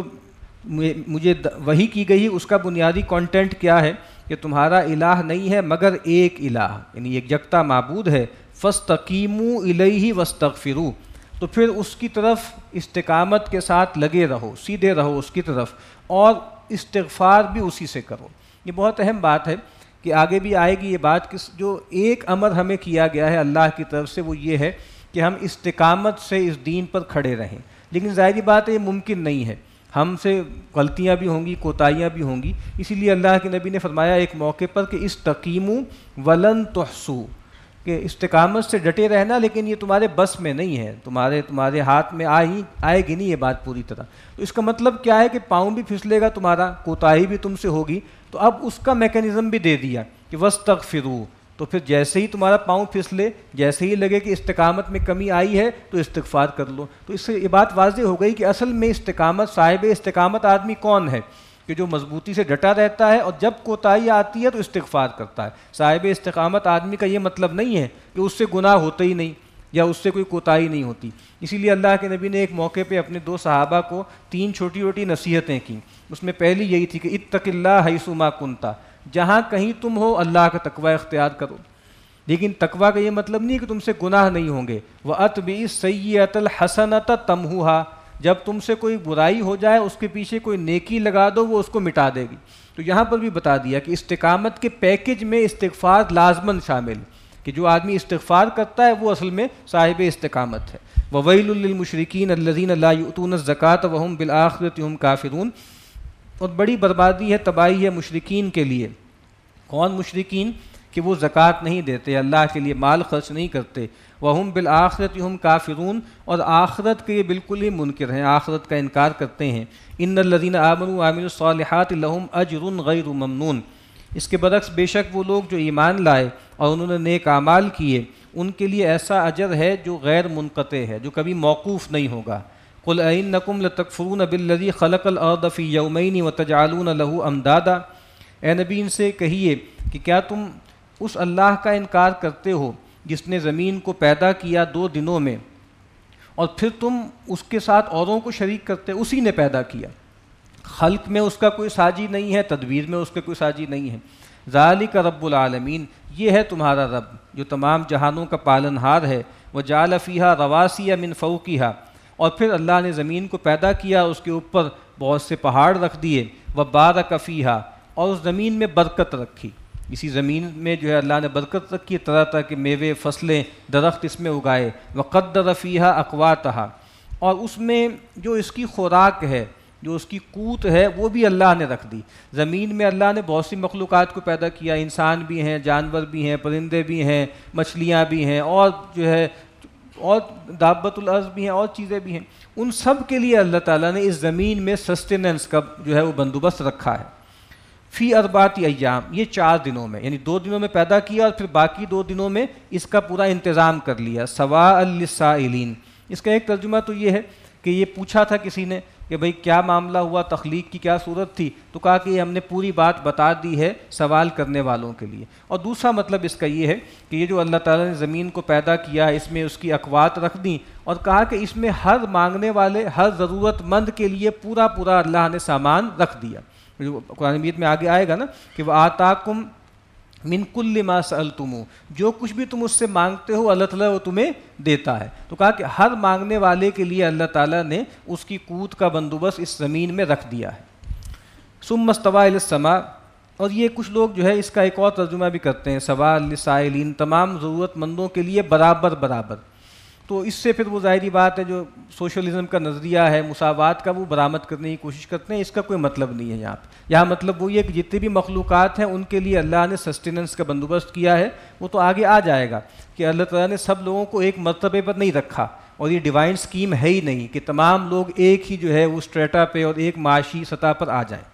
مجھے وحی کی گئی اس کا بنیادی کانٹینٹ کیا ہے کہ تمہارا الہ نہیں ہے مگر ایک الہ، یعنی ایک یکتا معبود ہے۔ فاستقیموا الیہ واستغفروا، تو پھر اس کی طرف استقامت کے ساتھ لگے رہو، سیدھے رہو اس کی طرف، اور استغفار بھی اسی سے کرو۔ یہ بہت اہم بات ہے کہ آگے بھی آئے گی یہ بات کہ جو ایک امر ہمیں کیا گیا ہے اللہ کی طرف سے وہ یہ ہے کہ ہم استقامت سے اس دین پر کھڑے رہیں، لیکن ظاہری بات ہے یہ ممکن نہیں ہے، ہم سے غلطیاں بھی ہوں گی، کوتاہیاں بھی ہوں گی، اسی لیے اللہ کے نبی نے فرمایا ایک موقع پر کہ استقیموا ولن تحصوا، کہ استقامت سے ڈٹے رہنا لیکن یہ تمہارے بس میں نہیں ہے، تمہارے ہاتھ میں آئے گی نہیں یہ بات پوری طرح۔ تو اس کا مطلب کیا ہے کہ پاؤں بھی پھسلے گا تمہارا، کوتاہی بھی تم سے ہوگی، تو اب اس کا میکینزم بھی دے دیا کہ واستغفروا، تو پھر جیسے ہی تمہارا پاؤں پھسلے، جیسے ہی لگے کہ استقامت میں کمی آئی ہے تو استغفار کر لو۔ تو اس سے یہ بات واضح ہو گئی کہ اصل میں استقامت، صاحب استقامت آدمی کون ہے کہ جو مضبوطی سے ڈٹا رہتا ہے اور جب کوتاہی آتی ہے تو استغفار کرتا ہے۔ صاحب استقامت آدمی کا یہ مطلب نہیں ہے کہ اس سے گناہ ہوتے ہی نہیں یا اس سے کوئی کوتاہی نہیں ہوتی۔ اسی لیے اللہ کے نبی نے ایک موقع پہ اپنے 2 صحابہ کو 3 چھوٹی چھوٹی نصیحتیں کیں، اس میں پہلی یہی تھی کہ اتق اللہ حیث ما کنت، جہاں کہیں تم ہو اللہ کا تقوی اختیار کرو، لیکن تقوی کا یہ مطلب نہیں کہ تم سے گناہ نہیں ہوں گے۔ وَأَتْبِعِ السَّيِّئَةَ الْحَسَنَةَ تَمْحُوهَا، جب تم سے کوئی برائی ہو جائے اس کے پیچھے کوئی نیکی لگا دو، وہ اس کو مٹا دے گی۔ تو یہاں پر بھی بتا دیا کہ استقامت کے پیکج میں استغفار لازماً شامل، کہ جو آدمی استغفار کرتا ہے وہ اصل میں صاحب استقامت ہے۔ وَوَيْلٌ لِّلْمُشْرِكِينَ الَّذِينَ لَا يُؤْتُونَ الزَّكَاةَ وَهُمْ بِالْآخِرَةِ هُمْ كَافِرُونَ، اور بڑی بربادی ہے، تباہی ہے مشرکین کے لیے۔ کون مشرکین؟ کہ وہ زکوٰۃ نہیں دیتے، اللہ کے لیے مال خرچ نہیں کرتے۔ وَهُمْ بِالْآخِرَةِ هُمْ كَافِرُونَ، اور آخرت کے یہ بالکل ہی منکر ہیں، آخرت کا انکار کرتے ہیں۔ إِنَّ الَّذِينَ آمَنُوا وَعَمِلُوا الصَّالِحَاتِ لَهُمْ أَجْرٌ غَيْرُ مَمْنُونٍ، اس کے برعکس بے شک وہ لوگ جو ایمان لائے اور انہوں نے نیک اعمال کیے ان کے لیے ایسا اجر ہے جو غیر منقطع ہے، جو کبھی موقوف نہیں ہوگا۔ قُلْ أَإِنَّكُمْ لَتَكْفُرُونَ بِالَّذِي خَلَقَ الْأَرْضَ فِي يَوْمَيْنِ وَتَجْعَلُونَ لَهُ أَنْدَادًا، اے نبی ان سے کہیے کہ کیا تم اس اللہ کا انکار کرتے ہو جس نے زمین کو پیدا کیا 2 دنوں میں اور پھر تم اس کے ساتھ اوروں کو شریک کرتے؟ اسی نے پیدا کیا، خلق میں اس کا کوئی ساجی نہیں ہے، تدبیر میں اس کا کوئی ساجی نہیں ہے۔ ذالک رب العالمین، یہ ہے تمہارا رب جو تمام جہانوں کا پالنہار ہے۔ وجعل فیہا رواسی من فوقہا، اور پھر اللہ نے زمین کو پیدا کیا، اس کے اوپر بہت سے پہاڑ رکھ دیے۔ وبارک فیہا، اور اس زمین میں برکت رکھی، اسی زمین میں جو ہے اللہ نے برکت رکھی، طرح طرح کے میوے، فصلیں، درخت اس میں اگائے۔ وقدر فیہا اقواتہا، اور اس میں جو اس کی خوراک ہے، جو اس کی قوت ہے وہ بھی اللہ نے رکھ دی۔ زمین میں اللہ نے بہت سی مخلوقات کو پیدا کیا، انسان بھی ہیں، جانور بھی ہیں، پرندے بھی ہیں، مچھلیاں بھی ہیں، اور جو ہے اور دابۃ الارض بھی ہیں، اور چیزیں بھی ہیں۔ ان سب کے لیے اللہ تعالیٰ نے اس زمین میں سسٹیننس کا جو ہے وہ بندوبست رکھا ہے۔ فی اربعۃ ایام، یہ 4 دنوں میں، یعنی 2 دنوں میں پیدا کیا اور پھر باقی 2 دنوں میں اس کا پورا انتظام کر لیا۔ سواء للسائلین، اس کا ایک ترجمہ تو یہ ہے کہ یہ پوچھا تھا کسی نے کہ بھئی کیا معاملہ ہوا، تخلیق کی کیا صورت تھی، تو کہا کہ یہ ہم نے پوری بات بتا دی ہے سوال کرنے والوں کے لیے۔ اور دوسرا مطلب اس کا یہ ہے کہ یہ جو اللہ تعالیٰ نے زمین کو پیدا کیا، اس میں اس کی اقوات رکھ دیں، اور کہا کہ اس میں ہر مانگنے والے، ہر ضرورت مند کے لیے پورا پورا اللہ نے سامان رکھ دیا۔ جو قرآن مجید میں آگے آئے گا نا کہ وَآتَاكُمْ من کل ما سألتموہ، جو کچھ بھی تم اس سے مانگتے ہو اللہ تعالیٰ وہ تمہیں دیتا ہے۔ تو کہا کہ ہر مانگنے والے کے لیے اللہ تعالیٰ نے اس کی قوت کا بندوبست اس زمین میں رکھ دیا ہے۔ ثم استوى إلى السماء، اور یہ کچھ لوگ جو ہے اس کا ایک اور ترجمہ بھی کرتے ہیں، سواء للسائلین، تمام ضرورت مندوں کے لیے برابر برابر۔ تو اس سے پھر وہ ظاہری بات ہے جو سوشلزم کا نظریہ ہے، مساوات کا، وہ برآمد کرنے کی کوشش کرتے ہیں۔ اس کا کوئی مطلب نہیں ہے یہاں مطلب وہی ہے کہ جتنی بھی مخلوقات ہیں ان کے لیے اللہ نے سسٹیننس کا بندوبست کیا ہے۔ وہ تو آگے آ جائے گا کہ اللہ تعالیٰ نے سب لوگوں کو ایک مرتبے پر نہیں رکھا، اور یہ ڈیوائن سکیم ہے ہی نہیں کہ تمام لوگ ایک ہی جو ہے وہ اسٹریٹا پہ اور ایک معاشی سطح پر آ جائیں۔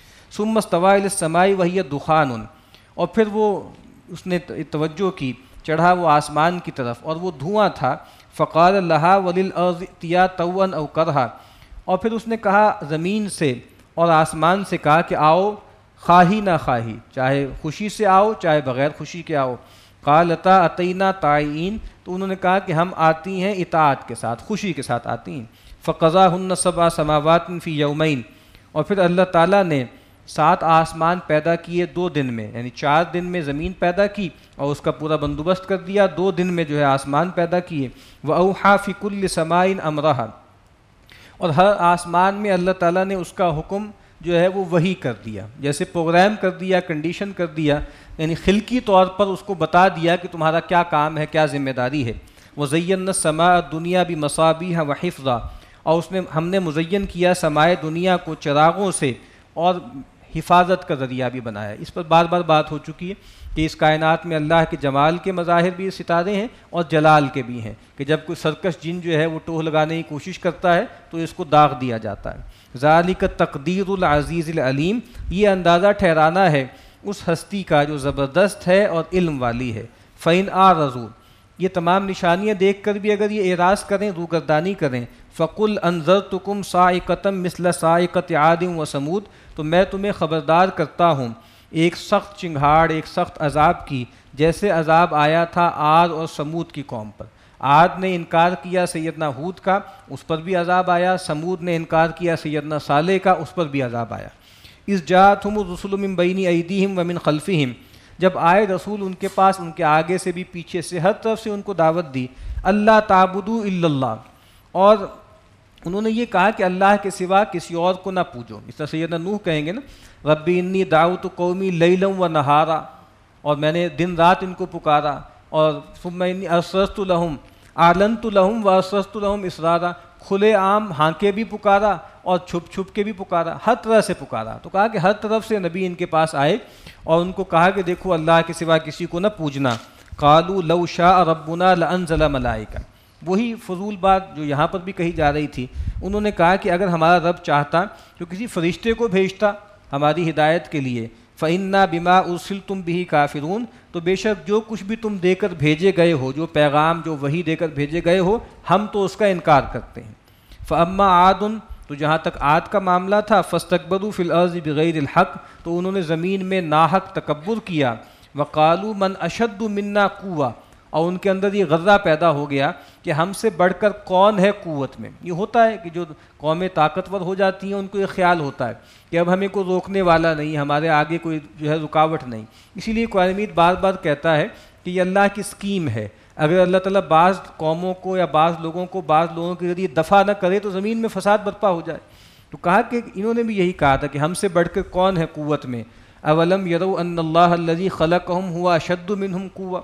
ثم استوى إلى السماء وهي دخان، اور پھر وہ اس نے توجہ کی، چڑھا وہ آسمان کی طرف اور وہ دھواں تھا۔ فقال لها وللارض ائتيا طوعا او كرها، اور پھر اس نے کہا زمین سے اور آسمان سے کہا کہ آؤ خواہی نہ خواہی، چاہے خوشی سے آؤ چاہے بغیر خوشی کے آؤ۔ قالتا اتینا طائعین، تو انہوں نے کہا کہ ہم آتی ہیں اطاعت کے ساتھ، خوشی کے ساتھ آتی ہیں۔ فقضاهن سبع سماوات فی یومین، اور پھر اللہ تعالیٰ نے 7 آسمان پیدا کیے 2 دن میں، یعنی 4 دن میں زمین پیدا کی اور اس کا پورا بندوبست کر دیا، 2 دن میں جو ہے آسمان پیدا کیے۔ وَأَوْحَى فِي كُلِّ سَمَاءٍ أَمْرَهَا، اور ہر آسمان میں اللہ تعالیٰ نے اس کا حکم جو ہے وہ وحی کر دیا، جیسے پروگرام کر دیا، کنڈیشن کر دیا، یعنی خلقی طور پر اس کو بتا دیا کہ تمہارا کیا کام ہے، کیا ذمہ داری ہے۔ وَزَيَّنَّا السَّمَاءَ الدُّنْيَا بِمَصَابِيحَ وَحِفْظًا، اور اس میں ہم نے مزین کیا سمائے دنیا کو چراغوں سے اور حفاظت کا ذریعہ بھی بنایا۔ اس پر بار بار بات ہو چکی ہے کہ اس کائنات میں اللہ کے جمال کے مظاہر بھی ستارے ہیں اور جلال کے بھی ہیں، کہ جب کوئی سرکش جن جو ہے وہ ٹوہ لگانے کی کوشش کرتا ہے تو اس کو داغ دیا جاتا ہے۔ ذالک تقدیر العزیز العلیم، یہ اندازہ ٹھہرانا ہے اس ہستی کا جو زبردست ہے اور علم والی ہے۔ فَإِنْ أَعْرَضُوا، یہ تمام نشانیاں دیکھ کر بھی اگر یہ اعراض کریں، روگردانی کریں، فَقُلْ أَنذَرْتُكُمْ صَاعِقَةً مِثْلَ صَاعِقَةِ عَادٍ وَثَمُودَ، تو میں تمہیں خبردار کرتا ہوں ایک سخت چنگھاڑ، ایک سخت عذاب کی، جیسے عذاب آیا تھا عاد اور سمود کی قوم پر۔ عاد نے انکار کیا سیدنا ہود کا، اس پر بھی عذاب آیا۔ سمود نے انکار کیا سیدنا صالح کا، اس پر بھی عذاب آیا۔ اذ جاءتهم الرسل من بین ایدیہم ومن خلفہم، جب آئے رسول ان کے پاس، ان کے آگے سے بھی پیچھے سے، ہر طرف سے ان کو دعوت دی۔ اللہ تعبدوا الا اللہ، اور انہوں نے یہ کہا کہ اللہ کے سوا کسی اور کو نہ پوجو۔ اس طرح سیدنا نوح کہیں گے نا، ربی انی دعوت قومی لیلا و نہارا، اور میں نے دن رات ان کو پکارا، اور ثم انی اسررت لہم اعلنت لہم و اسررت لہم اسرارا، کھلے عام ہانکے بھی پکارا اور چھپ چھپ کے بھی پکارا، ہر طرح سے پکارا۔ تو کہا کہ ہر طرف سے نبی ان کے پاس آئے اور ان کو کہا کہ دیکھو اللہ کے سوا کسی کو نہ پوجنا۔ قالوا لو شاء ربنا لانزل ملائکہ، وہی فضول بات جو یہاں پر بھی کہی جا رہی تھی۔ انہوں نے کہا کہ اگر ہمارا رب چاہتا تو کسی فرشتے کو بھیجتا ہماری ہدایت کے لیے۔ فَإِنَّا بِمَا أُرْسِلْتُمْ بِهِ كَافِرُونَ، تو بے شک جو کچھ بھی تم دے کر بھیجے گئے ہو، جو پیغام جو وحی دے کر بھیجے گئے ہو، ہم تو اس کا انکار کرتے ہیں۔ فَأَمَّا عَادٌ، تو جہاں تک عاد کا معاملہ تھا، فَاسْتَكْبَرُوا فِي الْأَرْضِ بِغَيْرِ الْحَقِّ، تو انہوں نے زمین میں ناحق تکبر کیا۔ وَقَالُوا مَنْ أَشَدُّ مِنَّا قُوَّةً، اور ان کے اندر یہ غرہ پیدا ہو گیا کہ ہم سے بڑھ کر کون ہے قوت میں۔ یہ ہوتا ہے کہ جو قومیں طاقتور ہو جاتی ہیں ان کو یہ خیال ہوتا ہے کہ اب ہمیں کوئی روکنے والا نہیں، ہمارے آگے کوئی جو ہے رکاوٹ نہیں۔ اسی لیے قرآن مجید بار بار کہتا ہے کہ یہ اللہ کی اسکیم ہے، اگر اللہ تعالیٰ بعض قوموں کو یا بعض لوگوں کو بعض لوگوں کے ذریعے دفع نہ کرے تو زمین میں فساد برپا ہو جائے۔ تو کہا کہ انہوں نے بھی یہی کہا تھا کہ ہم سے بڑھ کر کون ہے قوت میں۔ اولم یروا ان اللہ الذی خلقہم هو اشد منہم قوۃ،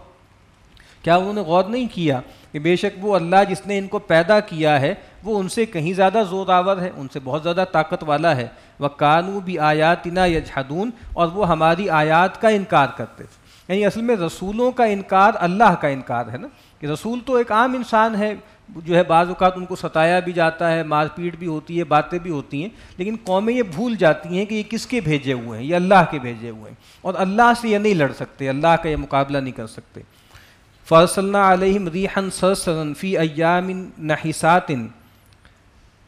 کیا انہوں نے غور نہیں کیا کہ بے شک وہ اللہ جس نے ان کو پیدا کیا ہے وہ ان سے کہیں زیادہ زور آور ہے، ان سے بہت زیادہ طاقت والا ہے۔ وَكَانُوا بِآيَاتِنَا يَجْحَدُونَ، اور وہ ہماری آیات کا انکار کرتے تھے۔ یعنی اصل میں رسولوں کا انکار اللہ کا انکار ہے نا، کہ رسول تو ایک عام انسان ہے، جو ہے بعض اوقات ان کو ستایا بھی جاتا ہے، مار پیٹ بھی ہوتی ہے، باتیں بھی ہوتی ہیں، لیکن قومیں یہ بھول جاتی ہیں کہ یہ کس کے بھیجے ہوئے ہیں، یہ اللہ کے بھیجے ہوئے ہیں، اور اللہ سے یہ نہیں لڑ سکتے، اللہ کا یہ مقابلہ نہیں کر سکتے۔ فَأَرْسَلْنَا عَلَيْهِمْ رِيحًا صَرْصَرًا فِي أَيَّامٍ نَحِسَاتٍ،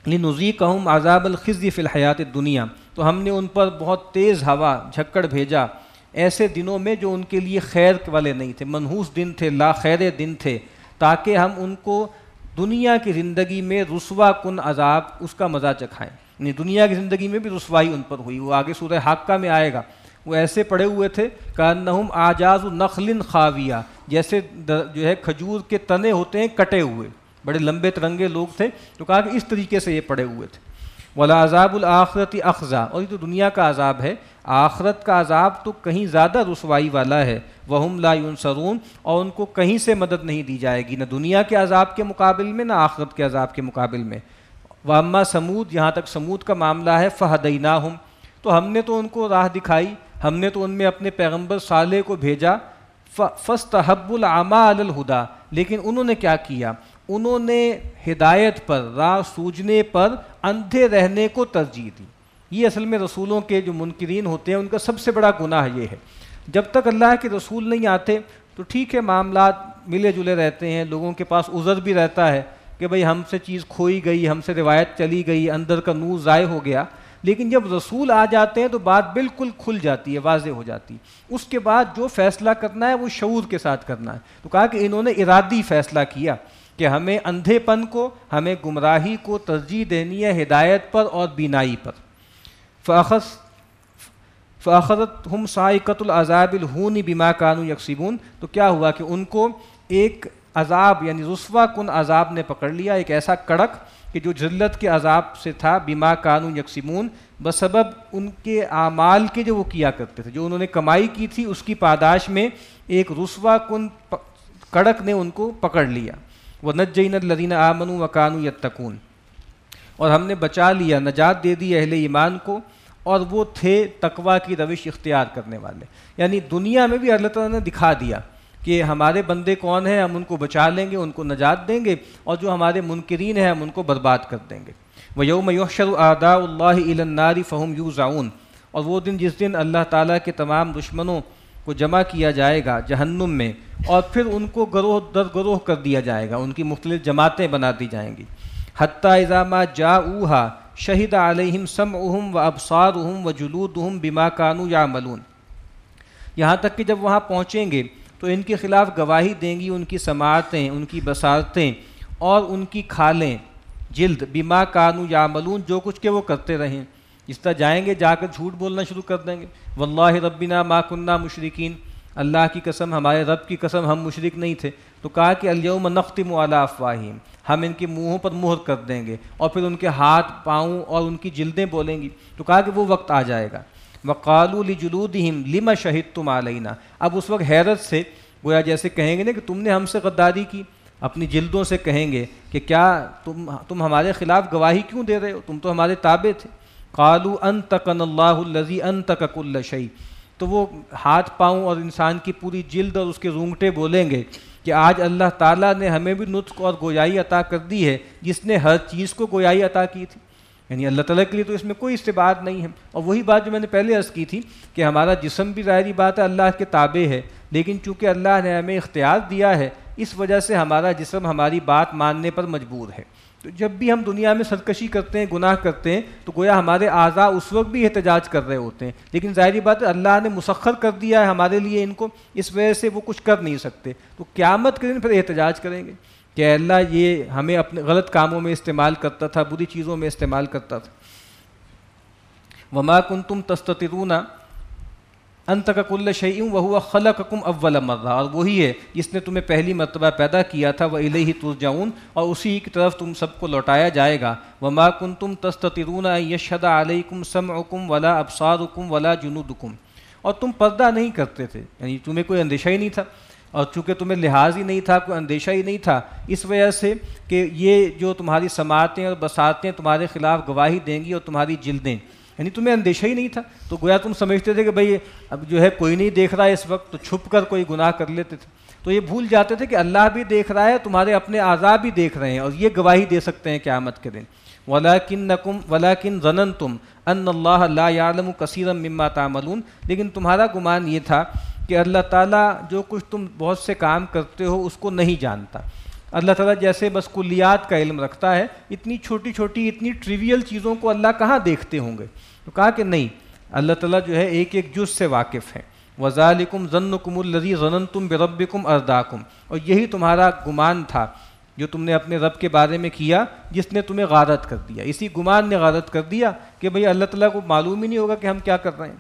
لنذیقہم عذاب الخزی فی الحیات الدنیا، تو ہم نے ان پر بہت تیز ہوا جھکڑ بھیجا ایسے دنوں میں جو ان کے لیے خیر والے نہیں تھے، منحوس دن تھے، لا خیر دن تھے، تاکہ ہم ان کو دنیا کی زندگی میں رسوا کن عذاب اس کا مزہ چکھائیں، یعنی دنیا کی زندگی میں بھی رسوائی ان پر ہوئی، وہ آگے سورہ حاقہ میں آئے گا، وہ ایسے پڑے ہوئے تھے کأنہم اعجاز نخل خاویہ، جیسے جو ہے کھجور کے تنے ہوتے ہیں کٹے ہوئے، بڑے لمبے ترنگے لوگ تھے، تو کہا کہ اس طریقے سے یہ پڑے ہوئے تھے۔ وَلَعَذَابُ الْآخِرَةِ أَخْزَىٰ، اور یہ تو دنیا کا عذاب ہے، آخرت کا عذاب تو کہیں زیادہ رسوائی والا ہے، وَهُمْ لَا يُنصَرُونَ، اور ان کو کہیں سے مدد نہیں دی جائے گی، نہ دنیا کے عذاب کے مقابل میں نہ آخرت کے عذاب کے مقابل میں۔ وَأَمَّا ثَمُودَ، یہاں تک سمود کا معاملہ ہے، فَهَدَيْنَاهُمْ، تو ہم نے تو ان کو راہ دکھائی، ہم نے تو ان میں اپنے پیغمبر صالح کو بھیجا، فَاسْتَحَبُّوا الْعَمَىٰ عَلَى الْهُدىٰ، لیکن انہوں نے کیا کیا، انہوں نے ہدایت پر، راہ سوجنے پر اندھے رہنے کو ترجیح دی۔ یہ اصل میں رسولوں کے جو منکرین ہوتے ہیں ان کا سب سے بڑا گناہ یہ ہے، جب تک اللہ کے رسول نہیں آتے تو ٹھیک ہے، معاملات ملے جلے رہتے ہیں، لوگوں کے پاس عذر بھی رہتا ہے کہ بھئی ہم سے چیز کھوئی گئی، ہم سے روایت چلی گئی، اندر کا نور ضائع ہو گیا، لیکن جب رسول آ جاتے ہیں تو بات بالکل کھل جاتی ہے، واضح ہو جاتی ہے، اس کے بعد جو فیصلہ کرنا ہے وہ شعور کے ساتھ کرنا ہے۔ تو کہا کہ انہوں نے ارادی فیصلہ کیا کہ ہمیں اندھے پن کو، ہمیں گمراہی کو ترجیح دینی ہے ہدایت پر اور بینائی پر۔ فَأَخَذَتْهُمْ صَاعِقَةُ الْعَذَابِ الْهُونِ بِمَا كَانُوا يَكْسِبُونَ، تو کیا ہوا کہ ان کو ایک عذاب یعنی رسوا کن عذاب نے پکڑ لیا، ایک ایسا کڑک کہ جو ذلت کے عذاب سے تھا، بِمَا كَانُوا يَكْسِبُونَ، بسبب ان کے اعمال کے جو وہ کیا کرتے تھے، جو انہوں نے کمائی کی تھی اس کی پاداش میں ایک رسوا کن کڑک نے ان کو پکڑ لیا۔ وَنَجَّيْنَا الَّذِينَ آمَنُوا وَكَانُوا يَتَّقُونَ، اور ہم نے بچا لیا، نجات دے دی اہل ایمان کو، اور وہ تھے تقویٰ کی روش اختیار کرنے والے۔ یعنی دنیا میں بھی اللہ تعالیٰ نے دکھا دیا کہ ہمارے بندے کون ہیں، ہم ان کو بچا لیں گے، ان کو نجات دیں گے، اور جو ہمارے منکرین ہیں ہم ان کو برباد کر دیں گے۔ وَيَوْمَ يُحْشَرُ أَعْدَاءُ اللَّهِ إِلَى النَّارِ فَهُمْ يُوزَعُونَ، اور وہ دن جس دن اللہ تعالیٰ کے تمام دشمنوں کو جمع کیا جائے گا جہنم میں، اور پھر ان کو گروہ در گروہ کر دیا جائے گا، ان کی مختلف جماعتیں بنا دی جائیں گی۔ حَتَّى إِذَا مَا جَاءُوهَا شَهِدَ عَلَيْهِمْ سَمْعُهُمْ وَأَبْصَارُهُمْ وَجُلُودُهُمْ بِمَا كَانُوا يَعْمَلُونَ، یہاں تک کہ جب وہاں پہنچیں گے تو ان کے خلاف گواہی دیں گی ان کی سماعتیں، ان کی بصارتیں اور ان کی کھالیں، جلد، بِمَا كَانُوا يَعْمَلُونَ، جو کچھ کہ وہ کرتے رہیں، جس طرح جائیں گے جا کر جھوٹ بولنا شروع کر دیں گے، وَاللَّهِ رَبِّنَا مَا كُنَّا مُشْرِكِينَ، اللہ کی قسم، ہمارے رب کی قسم، ہم مشرک نہیں تھے۔ تو کہا کہ اليوم نختم علی افواہہم، ہم ان کے منہوں پر مہر کر دیں گے، اور پھر ان کے ہاتھ، پاؤں اور ان کی جلدیں بولیں گی۔ تو کہا کہ وہ وقت آ جائے گا۔ وقالوا لجلودہم لم شہدتم علینا، اب اس وقت حیرت سے گویا جیسے کہیں گے نا کہ تم نے ہم سے غداری کی، اپنی جلدوں سے کہیں گے کہ کیا تم ہمارے خلاف گواہی کیوں دے رہے ہو، تم تو ہمارے تابع تھے۔ قالوا انطقنا اللہ الذی انطق کل شیء، تو وہ ہاتھ، پاؤں اور انسان کی پوری جلد اور اس کے رونگٹے بولیں گے کہ آج اللہ تعالیٰ نے ہمیں بھی نطق اور گویائی عطا کر دی ہے جس نے ہر چیز کو گویائی عطا کی تھی۔ یعنی اللہ تعالیٰ کے لیے تو اس میں کوئی استبعاد نہیں ہے۔ اور وہی بات جو میں نے پہلے عرض کی تھی کہ ہمارا جسم بھی ظاہری بات ہے اللہ کے تابع ہے، لیکن چونکہ اللہ نے ہمیں اختیار دیا ہے اس وجہ سے ہمارا جسم ہماری بات ماننے پر مجبور ہے۔ تو جب بھی ہم دنیا میں سرکشی کرتے ہیں، گناہ کرتے ہیں، تو گویا ہمارے اعضاء اس وقت بھی احتجاج کر رہے ہوتے ہیں، لیکن ظاہری بات ہے اللہ نے مسخر کر دیا ہے ہمارے لیے ان کو، اس وجہ سے وہ کچھ کر نہیں سکتے۔ تو قیامت کے دن پھر احتجاج کریں گے کہ اللہ یہ ہمیں اپنے غلط کاموں میں استعمال کرتا تھا، بری چیزوں میں استعمال کرتا تھا۔ وما کنتم تستترون ان تک کل شیء وهو خلقکم اول مرہ، اور وہی ہے جس نے تمہیں پہلی مرتبہ پیدا کیا تھا، وإلیہ ترجعون، اور اسی کی طرف تم سب کو لوٹایا جائے گا۔ وما کنتم تستترون ان یشهد علیکم سمعکم ولا ابصارکم ولا جنودکم، اور تم پردہ نہیں کرتے تھے، یعنی تمہیں کوئی اندیشہ ہی نہیں تھا، اور چونکہ تمہیں لحاظ ہی نہیں تھا، کوئی اندیشہ ہی نہیں تھا، اس وجہ سے کہ یہ جو تمہاری سماعتیں اور بصارتیں تمہارے خلاف گواہی دیں گی، اور تمہاری جلدیں، یعنی تمہیں اندیشہ ہی نہیں تھا، تو گویا تم سمجھتے تھے کہ بھئی اب جو ہے کوئی نہیں دیکھ رہا ہے اس وقت، تو چھپ کر کوئی گناہ کر لیتے تھے۔ تو یہ بھول جاتے تھے کہ اللہ بھی دیکھ رہا ہے، تمہارے اپنے اعضاء بھی دیکھ رہے ہیں، اور یہ گواہی دے سکتے ہیں قیامت کے دن۔ وَلَكِنْ ظَنَنْتُمْ أَنَّ اللَّهَ لَا يَعْلَمُ كَثِيرًا مِمَّا تَعْمَلُونَ، لیکن تمہارا گمان یہ تھا کہ اللہ تعالیٰ جو کچھ تم بہت سے کام کرتے ہو اس کو نہیں جانتا۔ اللہ تعالیٰ جیسے بس کلیات کا علم رکھتا ہے، اتنی چھوٹی چھوٹی اتنی ٹریویل چیزوں کو اللہ کہاں دیکھتے ہوں گے؟ تو کہا کہ نہیں، اللہ تعالیٰ جو ہے ایک ایک جز سے واقف ہے۔ وَذَلِكُمْ ظَنُّكُمُ الَّذِي ظَنَنْتُمْ بِرَبِّكُمْ أَرْدَاكُمْ، اور یہی تمہارا گمان تھا جو تم نے اپنے رب کے بارے میں کیا، جس نے تمہیں غارت کر دیا، اسی گمان نے غارت کر دیا کہ بھئی اللہ تعالیٰ کو معلوم ہی نہیں ہوگا کہ ہم کیا کر رہے ہیں۔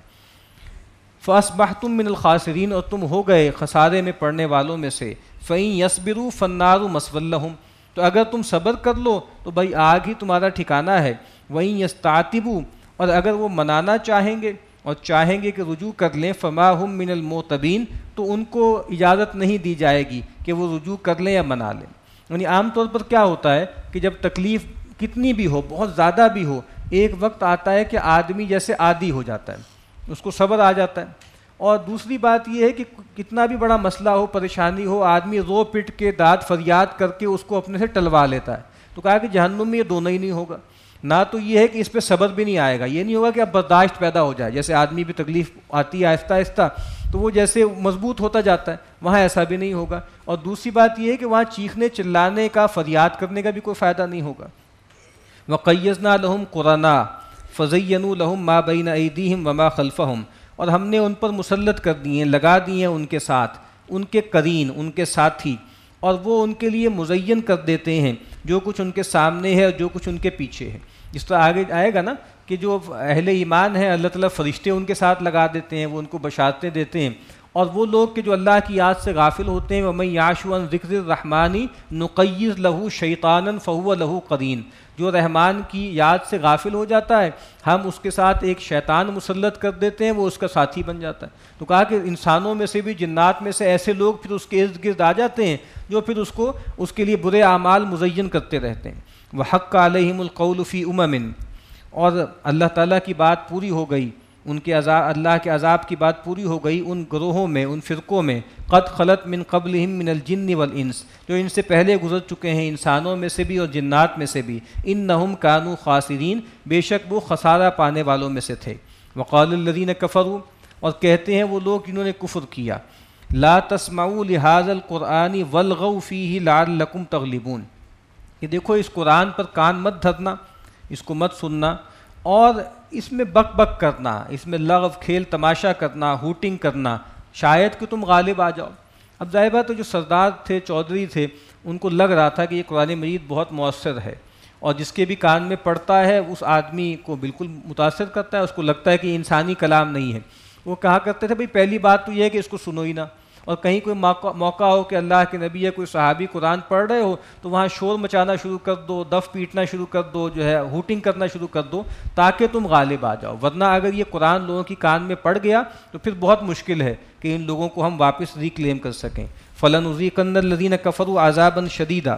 فَأَصْبَحْتُم مِّنَ الْخَاسِرِينَ، اور تم ہو گئے خسارے میں پڑنے والوں میں سے۔ فَإِن يَصْبِرُوا فَالنَّارُ مَثْوًى لَّهُمْ، تو اگر تم صبر کر لو تو بھائی آگ ہی تمہارا ٹھکانہ ہے۔ وَإِن يَسْتَعْتِبُوا، اور اگر وہ منانا چاہیں گے اور چاہیں گے کہ رجوع کر لیں، فَمَا هُم مِّنَ الْمُعْتَبِينَ، تو ان کو اجازت نہیں دی جائے گی کہ وہ رجوع کر لیں یا منا لیں۔ یعنی عام طور پر کیا ہوتا ہے کہ جب تکلیف کتنی بھی ہو، بہت زیادہ بھی ہو، ایک وقت آتا ہے کہ آدمی جیسے عادی ہو جاتا ہے، اس کو صبر آ جاتا ہے۔ اور دوسری بات یہ ہے کہ کتنا بھی بڑا مسئلہ ہو، پریشانی ہو، آدمی رو پٹ کے داد فریاد کر کے اس کو اپنے سے ٹلوا لیتا ہے۔ تو کہا کہ جہنم میں یہ دونوں ہی نہیں ہوگا، نہ تو یہ ہے کہ اس پہ صبر بھی نہیں آئے گا، یہ نہیں ہوگا کہ اب برداشت پیدا ہو جائے، جیسے آدمی بھی تکلیف آتی ہے آہستہ آہستہ تو وہ جیسے مضبوط ہوتا جاتا ہے، وہاں ایسا بھی نہیں ہوگا۔ اور دوسری بات یہ ہے کہ وہاں چیخنے چلانے کا، فریاد کرنے کا بھی کوئی فائدہ نہیں ہوگا۔ وَقَيَّضْنَا لَهُمْ قُرَنَاءَ فَزَيَّنُوا لَهُم مَّا بَيْنَ أَيْدِيهِمْ وَمَا خَلْفَهُم، اور ہم نے ان پر مسلط کر دیے، لگا دیے ان کے ساتھ ان کے قرین، ان کے ساتھی، اور وہ ان کے لیے مزین کر دیتے ہیں جو کچھ ان کے سامنے ہے اور جو کچھ ان کے پیچھے ہے۔ جس طرح آگے آئے گا نا کہ جو اہل ایمان ہیں اللہ تعالیٰ فرشتے ان کے ساتھ لگا دیتے ہیں، وہ ان کو بشارتیں دیتے ہیں۔ اور وہ لوگ کہ جو اللہ کی یاد سے غافل ہوتے ہیں، وَمَن يَعْشُ عَن ذِكْرِ الرَّحْمَٰنِ نُقَيِّضْ لَهُ شَيْطَانًا فَهُوَ لَهُ قَرِينٌ، جو رحمان کی یاد سے غافل ہو جاتا ہے ہم اس کے ساتھ ایک شیطان مسلط کر دیتے ہیں، وہ اس کا ساتھی بن جاتا ہے۔ تو کہا کہ انسانوں میں سے بھی، جنات میں سے ایسے لوگ پھر اس کے ارد گرد آ جاتے ہیں جو پھر اس کے لیے برے اعمال مزین کرتے رہتے ہیں۔ وَحَقَّ عَلَيْهِمُ الْقَوْلُ فِي أُمَمٍ، اور اللہ تعالیٰ کی بات پوری ہو گئی، ان کے عذاب، اللہ کے عذاب کی بات پوری ہو گئی ان گروہوں میں، ان فرقوں میں، قد خلت من قبلہم من الجن والانس، جو ان سے پہلے گزر چکے ہیں انسانوں میں سے بھی اور جنات میں سے بھی، انہم کانوا خاسرین، بے شک وہ خسارہ پانے والوں میں سے تھے۔ وقال الذین کفروا، اور کہتے ہیں وہ لوگ جنہوں نے کفر کیا، لا تسمعوا لہذا القرآن والغوا فیہ لعلکم تغلبون، کہ دیکھو اس قرآن پر کان مت دھرنا، اس کو مت سننا، اور اس میں بک بک کرنا، اس میں لغو، کھیل تماشا کرنا، ہوٹنگ کرنا، شاید کہ تم غالب آ جاؤ۔ اب ظاہر بات ہے جو سردار تھے، چودھری تھے، ان کو لگ رہا تھا کہ یہ قرآن مجید بہت مؤثر ہے، اور جس کے بھی کان میں پڑتا ہے اس آدمی کو بالکل متاثر کرتا ہے، اس کو لگتا ہے کہ یہ انسانی کلام نہیں ہے۔ وہ کہا کرتے تھے بھئی پہلی بات تو یہ ہے کہ اس کو سنو ہی نہ، اور کہیں کوئی موقع ہو کہ اللہ کے نبی یا کوئی صحابی قرآن پڑھ رہے ہو تو وہاں شور مچانا شروع کر دو، دف پیٹنا شروع کر دو، جو ہے ہوٹنگ کرنا شروع کر دو، تاکہ تم غالب آ جاؤ، ورنہ اگر یہ قرآن لوگوں کی کان میں پڑ گیا تو پھر بہت مشکل ہے کہ ان لوگوں کو ہم واپس ریکلیم کر سکیں۔ فَلَنُذِيقَنَّ الَّذِينَ كَفَرُوا عَذَابًا شَدِيدًا،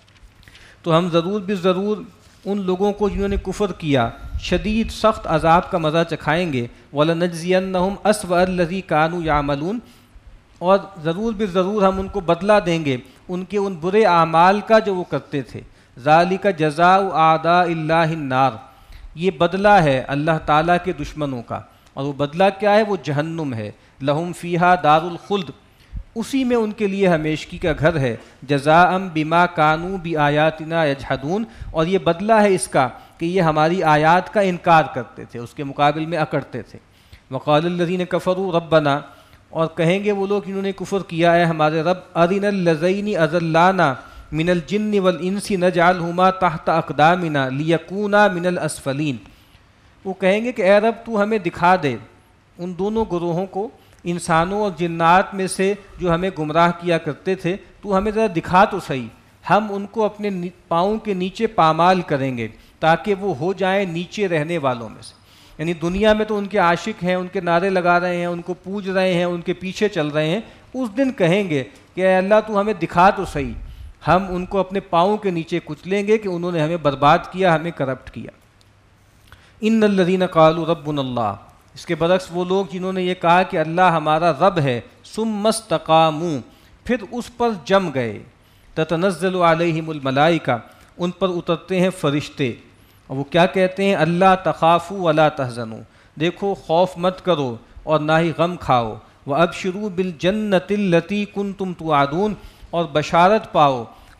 تو ہم ضرور بضرور ان لوگوں کو جنہوں نے کفر کیا شدید سخت عذاب کا مزہ چکھائیں گے۔ وَلَنَجْزِيَنَّهُمْ أَسْوَأَ الَّذِي كَانُوا يَعْمَلُونَ، اور ضرور بضرور ہم ان کو بدلہ دیں گے ان کے ان برے اعمال کا جو وہ کرتے تھے۔ ذَلِكَ جَزَاءُ أَعْدَاءِ اللَّهِ النَّارِ، یہ بدلہ ہے اللہ تعالیٰ کے دشمنوں کا، اور وہ بدلہ کیا ہے؟ وہ جہنم ہے۔ لَهُمْ فِيهَا دَارُ الْخُلْدِ، اسی میں ان کے لیے ہمیشگی کا گھر ہے۔ جَزَاءً بِمَا كَانُوا بِآيَاتِنَا يَجْحَدُونَ، اور یہ بدلہ ہے اس کا کہ یہ ہماری آیات کا انکار کرتے تھے، اس کے مقابل میں اکڑتے تھے۔ وَقَالَ الَّذِينَ كَفَرُوا رَبَّنَا، اور کہیں گے وہ لوگ جنہوں نے کفر کیا ہے ہمارے رب، أَرِنَا اللَّذَيْنِ أَضَلَّانَا مِنَ الْجِنِّ وَالْإِنسِ نَجْعَلْهُمَا تَحْتَ أَقْدَامِنَا لِيَكُونَا مِنَ الْأَسْفَلِينَ، وہ کہیں گے کہ اے رب تو ہمیں دکھا دے ان دونوں گروہوں کو، انسانوں اور جنات میں سے جو ہمیں گمراہ کیا کرتے تھے، تو ہمیں ذرا دکھا تو صحیح، ہم ان کو اپنے پاؤں کے نیچے پامال کریں گے تاکہ وہ ہو جائیں نیچے رہنے والوں میں سے۔ یعنی دنیا میں تو ان کے عاشق ہیں، ان کے نعرے لگا رہے ہیں، ان کو پوج رہے ہیں، ان کے پیچھے چل رہے ہیں، اس دن کہیں گے کہ اے اللہ تو ہمیں دکھا تو صحیح، ہم ان کو اپنے پاؤں کے نیچے کچلیں گے کہ انہوں نے ہمیں برباد کیا، ہمیں کرپٹ کیا۔ ان الذین قالوا ربنا اللہ، اس کے برعکس وہ لوگ جنہوں نے یہ کہا کہ اللہ ہمارا رب ہے، ثم استقاموا، پھر اس پر جم گئے، تتنزل علیہم الملائکہ، ان پر اترتے ہیں فرشتے، اور وہ کیا کہتے ہیں؟ اللہ تخافوا ولا تحزنوا، دیکھو خوف مت کرو اور نہ ہی غم کھاؤ، وابشروا بالجنۃ التی کنتم توعدون، اور بشارت پاؤ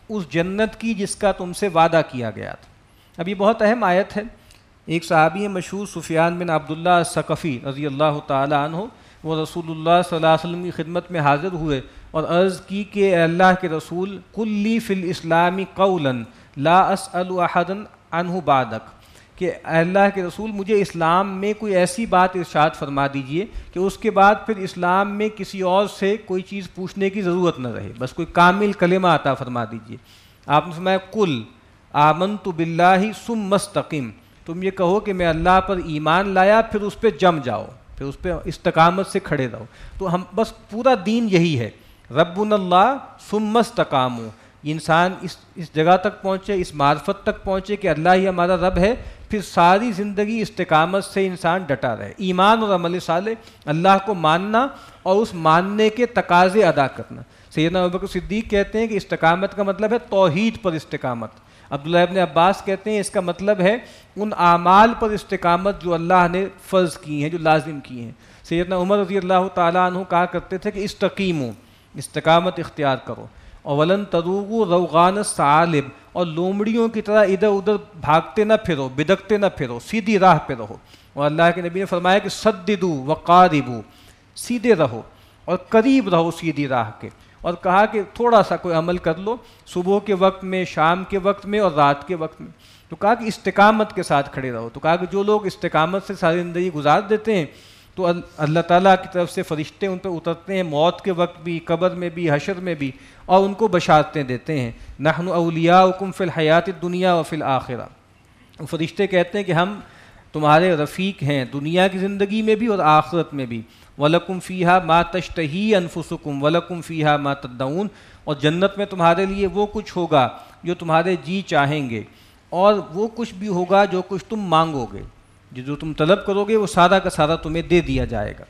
اس جنت کی جس کا تم سے وعدہ کیا گیا تھا. اب یہ بہت اہم آیت ہے. ایک صحابی مشہور سفیان بن عبداللہ الثقفی رضی اللہ تعالی عنہ، وہ رسول اللہ صلی اللہ علیہ وسلم کی خدمت میں حاضر ہوئے اور عرض کی کہ اے اللہ کے رسول، قل لی فی الاسلام قولا لا اسأل احدا عنہ بعدک، کہ اے اللہ کے رسول مجھے اسلام میں کوئی ایسی بات ارشاد فرما دیجئے کہ اس کے بعد پھر اسلام میں کسی اور سے کوئی چیز پوچھنے کی ضرورت نہ رہے، بس کوئی کامل کلمہ عطا فرما دیجئے. آپ نے فرمایا قل آمنت باللہ ثم استقم، تم یہ کہو کہ میں اللہ پر ایمان لایا، پھر اس پہ جم جاؤ، پھر اس پہ استقامت سے کھڑے رہو. تو ہم بس پورا دین یہی ہے، ربنا اللہ ثم استقاموا. انسان اس جگہ تک پہنچے، اس معرفت تک پہنچے کہ اللہ ہی ہمارا رب ہے، پھر ساری زندگی استقامت سے انسان ڈٹا رہے. ایمان اور عمل صالح، اللہ کو ماننا اور اس ماننے کے تقاضے ادا کرنا. سیدنا ابوبکر صدیق کہتے ہیں کہ استقامت کا مطلب ہے توحید پر استقامت. عبداللہ ابن عباس کہتے ہیں اس کا مطلب ہے ان اعمال پر استقامت جو اللہ نے فرض کی ہیں، جو لازم کی ہیں. سیدنا عمر رضی اللہ تعالیٰ عنہ کہا کرتے تھے کہ استقیموا، استقامت اختیار کرو. اور ولن تذوقوا روغان الثعالب، اور لومڑیوں کی طرح ادھر ادھر بھاگتے نہ پھرو، بدکتے نہ پھرو، سیدھی راہ پہ رہو. اور اللہ کے نبی نے فرمایا کہ سددوا وقاربوا، سیدھے رہو اور قریب رہو سیدھی راہ کے. اور کہا کہ تھوڑا سا کوئی عمل کر لو صبح کے وقت میں، شام کے وقت میں اور رات کے وقت میں. تو کہا کہ استقامت کے ساتھ کھڑے رہو. تو کہا کہ جو لوگ استقامت سے ساری زندگی گزار دیتے ہیں تو اللہ تعالیٰ کی طرف سے فرشتے ان پہ اترتے ہیں، موت کے وقت بھی، قبر میں بھی، حشر میں بھی، اور ان کو بشارتیں دیتے ہیں. نحن اولیاؤکم فی الحیات الدنیا وفی الآخرہ. فرشتے کہتے ہیں کہ ہم تمہارے رفیق ہیں دنیا کی زندگی میں بھی اور آخرت میں بھی. وَلَكُمْ فِيهَا مَا تَشْتَهِي أَنفُسُكُمْ وَلَكُمْ فِيهَا مَا تَدَّعُونَ، اور جنت میں تمہارے لیے وہ کچھ ہوگا جو تمہارے جی چاہیں گے، اور وہ کچھ بھی ہوگا جو کچھ تم مانگو گے، جو تم طلب کرو گے وہ سارا کا سارا تمہیں دے دیا جائے گا.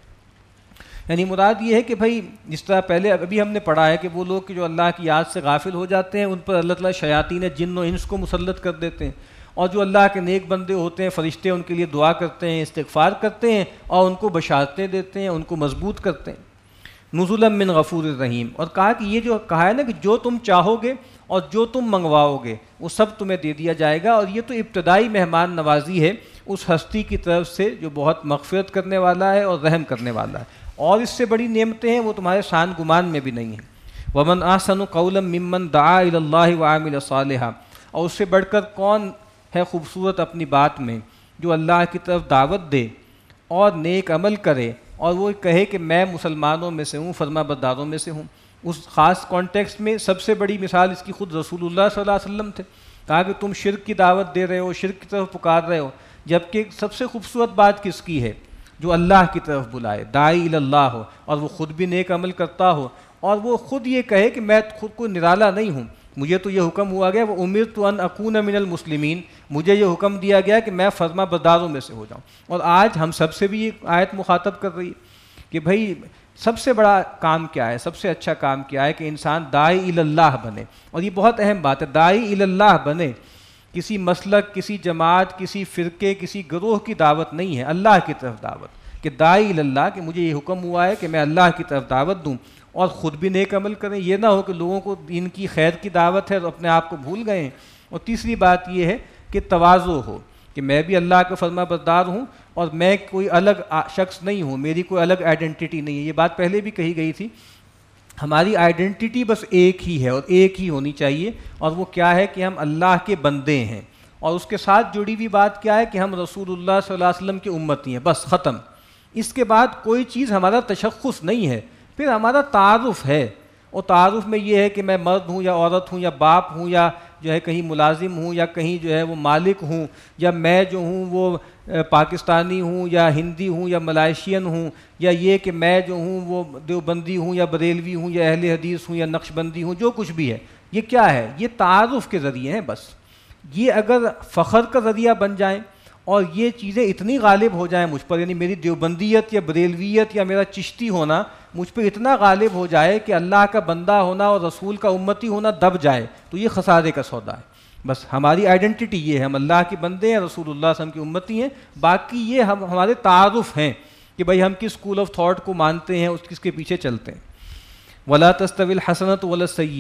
یعنی مراد یہ ہے کہ بھائی جس طرح پہلے ابھی ہم نے پڑھا ہے کہ وہ لوگ جو اللہ کی یاد سے غافل ہو جاتے ہیں ان پر اللہ تعالیٰ شیاطین جن و انس کو مسلط کر دیتے ہیں، اور جو اللہ کے نیک بندے ہوتے ہیں فرشتے ان کے لیے دعا کرتے ہیں، استغفار کرتے ہیں اور ان کو بشارتیں دیتے ہیں، ان کو مضبوط کرتے ہیں. نزلا من غفور الرحیم. اور کہا کہ یہ جو کہا ہے نا کہ جو تم چاہو گے اور جو تم منگواؤ گے وہ سب تمہیں دے دیا جائے گا. اور یہ تو ابتدائی مہمان نوازی ہے اس ہستی کی طرف سے جو بہت مغفرت کرنے والا ہے اور رحم کرنے والا ہے. اور اس سے بڑی نعمتیں ہیں وہ تمہارے شان گمان میں بھی نہیں ہیں. ومن احسن قولا ممن دعا الی اللہ وعمل صالحا. اور اس سے بڑھ کر کون ہے خوبصورت اپنی بات میں جو اللہ کی طرف دعوت دے اور نیک عمل کرے اور وہ کہے کہ میں مسلمانوں میں سے ہوں، فرما برداروں میں سے ہوں. اس خاص کانٹیکسٹ میں سب سے بڑی مثال اس کی خود رسول اللہ صلی اللہ علیہ وسلم تھے. کہا کہ تم شرک کی دعوت دے رہے ہو، شرک کی طرف پکار رہے ہو، جبکہ سب سے خوبصورت بات کس کی ہے؟ جو اللہ کی طرف بلائے، داعی الی اللہ ہو، اور وہ خود بھی نیک عمل کرتا ہو اور وہ خود یہ کہے کہ میں خود کو نرالا نہیں ہوں، مجھے تو یہ حکم ہوا گیا وہ امرت ان اکون من المسلمین، مجھے یہ حکم دیا گیا کہ میں فرما برداروں میں سے ہو جاؤں. اور آج ہم سب سے بھی یہ آیت مخاطب کر رہی ہے کہ بھائی سب سے بڑا کام کیا ہے، سب سے اچھا کام کیا ہے کہ انسان داعی الی اللہ بنے. اور یہ بہت اہم بات ہے، داعی الی اللہ بنے. کسی مسلک، کسی جماعت، کسی فرقے، کسی گروہ کی دعوت نہیں ہے، اللہ کی طرف دعوت. کہ داعی الی اللہ، کہ مجھے یہ حکم ہوا ہے کہ میں اللہ کی طرف دعوت دوں اور خود بھی نیک عمل کریں. یہ نہ ہو کہ لوگوں کو ان کی خیر کی دعوت ہے تو اپنے آپ کو بھول گئے ہیں. اور تیسری بات یہ ہے کہ تواضع ہو کہ میں بھی اللہ کا فرما بردار ہوں اور میں کوئی الگ شخص نہیں ہوں، میری کوئی الگ آئیڈینٹی نہیں ہے. یہ بات پہلے بھی کہی گئی تھی، ہماری آئیڈینٹی بس ایک ہی ہے اور ایک ہی ہونی چاہیے، اور وہ کیا ہے کہ ہم اللہ کے بندے ہیں. اور اس کے ساتھ جڑی ہوئی بات کیا ہے کہ ہم رسول اللہ صلی اللہ علیہ وسلم کی امتی ہیں، بس ختم. اس کے بعد کوئی چیز ہمارا تشخص نہیں ہے. پھر ہمارا تعارف ہے، اور تعارف میں یہ ہے کہ میں مرد ہوں یا عورت ہوں یا باپ ہوں یا جو ہے کہیں ملازم ہوں یا کہیں جو ہے وہ مالک ہوں، یا میں جو ہوں وہ پاکستانی ہوں یا ہندی ہوں یا ملائیشین ہوں، یا یہ کہ میں جو ہوں وہ دیوبندی ہوں یا بریلوی ہوں یا اہل حدیث ہوں یا نقش بندی ہوں، جو کچھ بھی ہے. یہ کیا ہے؟ یہ تعارف کے ذریعے ہیں بس. یہ اگر فخر کا ذریعہ بن جائیں اور یہ چیزیں اتنی غالب ہو جائیں مجھ پر، یعنی میری دیوبندیت یا بریلویت یا میرا چشتی ہونا مجھ پہ اتنا غالب ہو جائے کہ اللہ کا بندہ ہونا اور رسول کا امتی ہونا دب جائے، تو یہ خسارے کا سودا ہے. بس ہماری آئیڈینٹی یہ ہے، ہم اللہ کے بندے ہیں، رسول اللہ صلی اللہ علیہ وسلم کی امتی ہیں. باقی یہ ہمارے تعارف ہیں کہ بھائی ہم کس اسکول آف تھاٹ کو مانتے ہیں، اس کس کے پیچھے چلتے ہیں. ولا تستوی الحسنۃ ولا السیئۃ.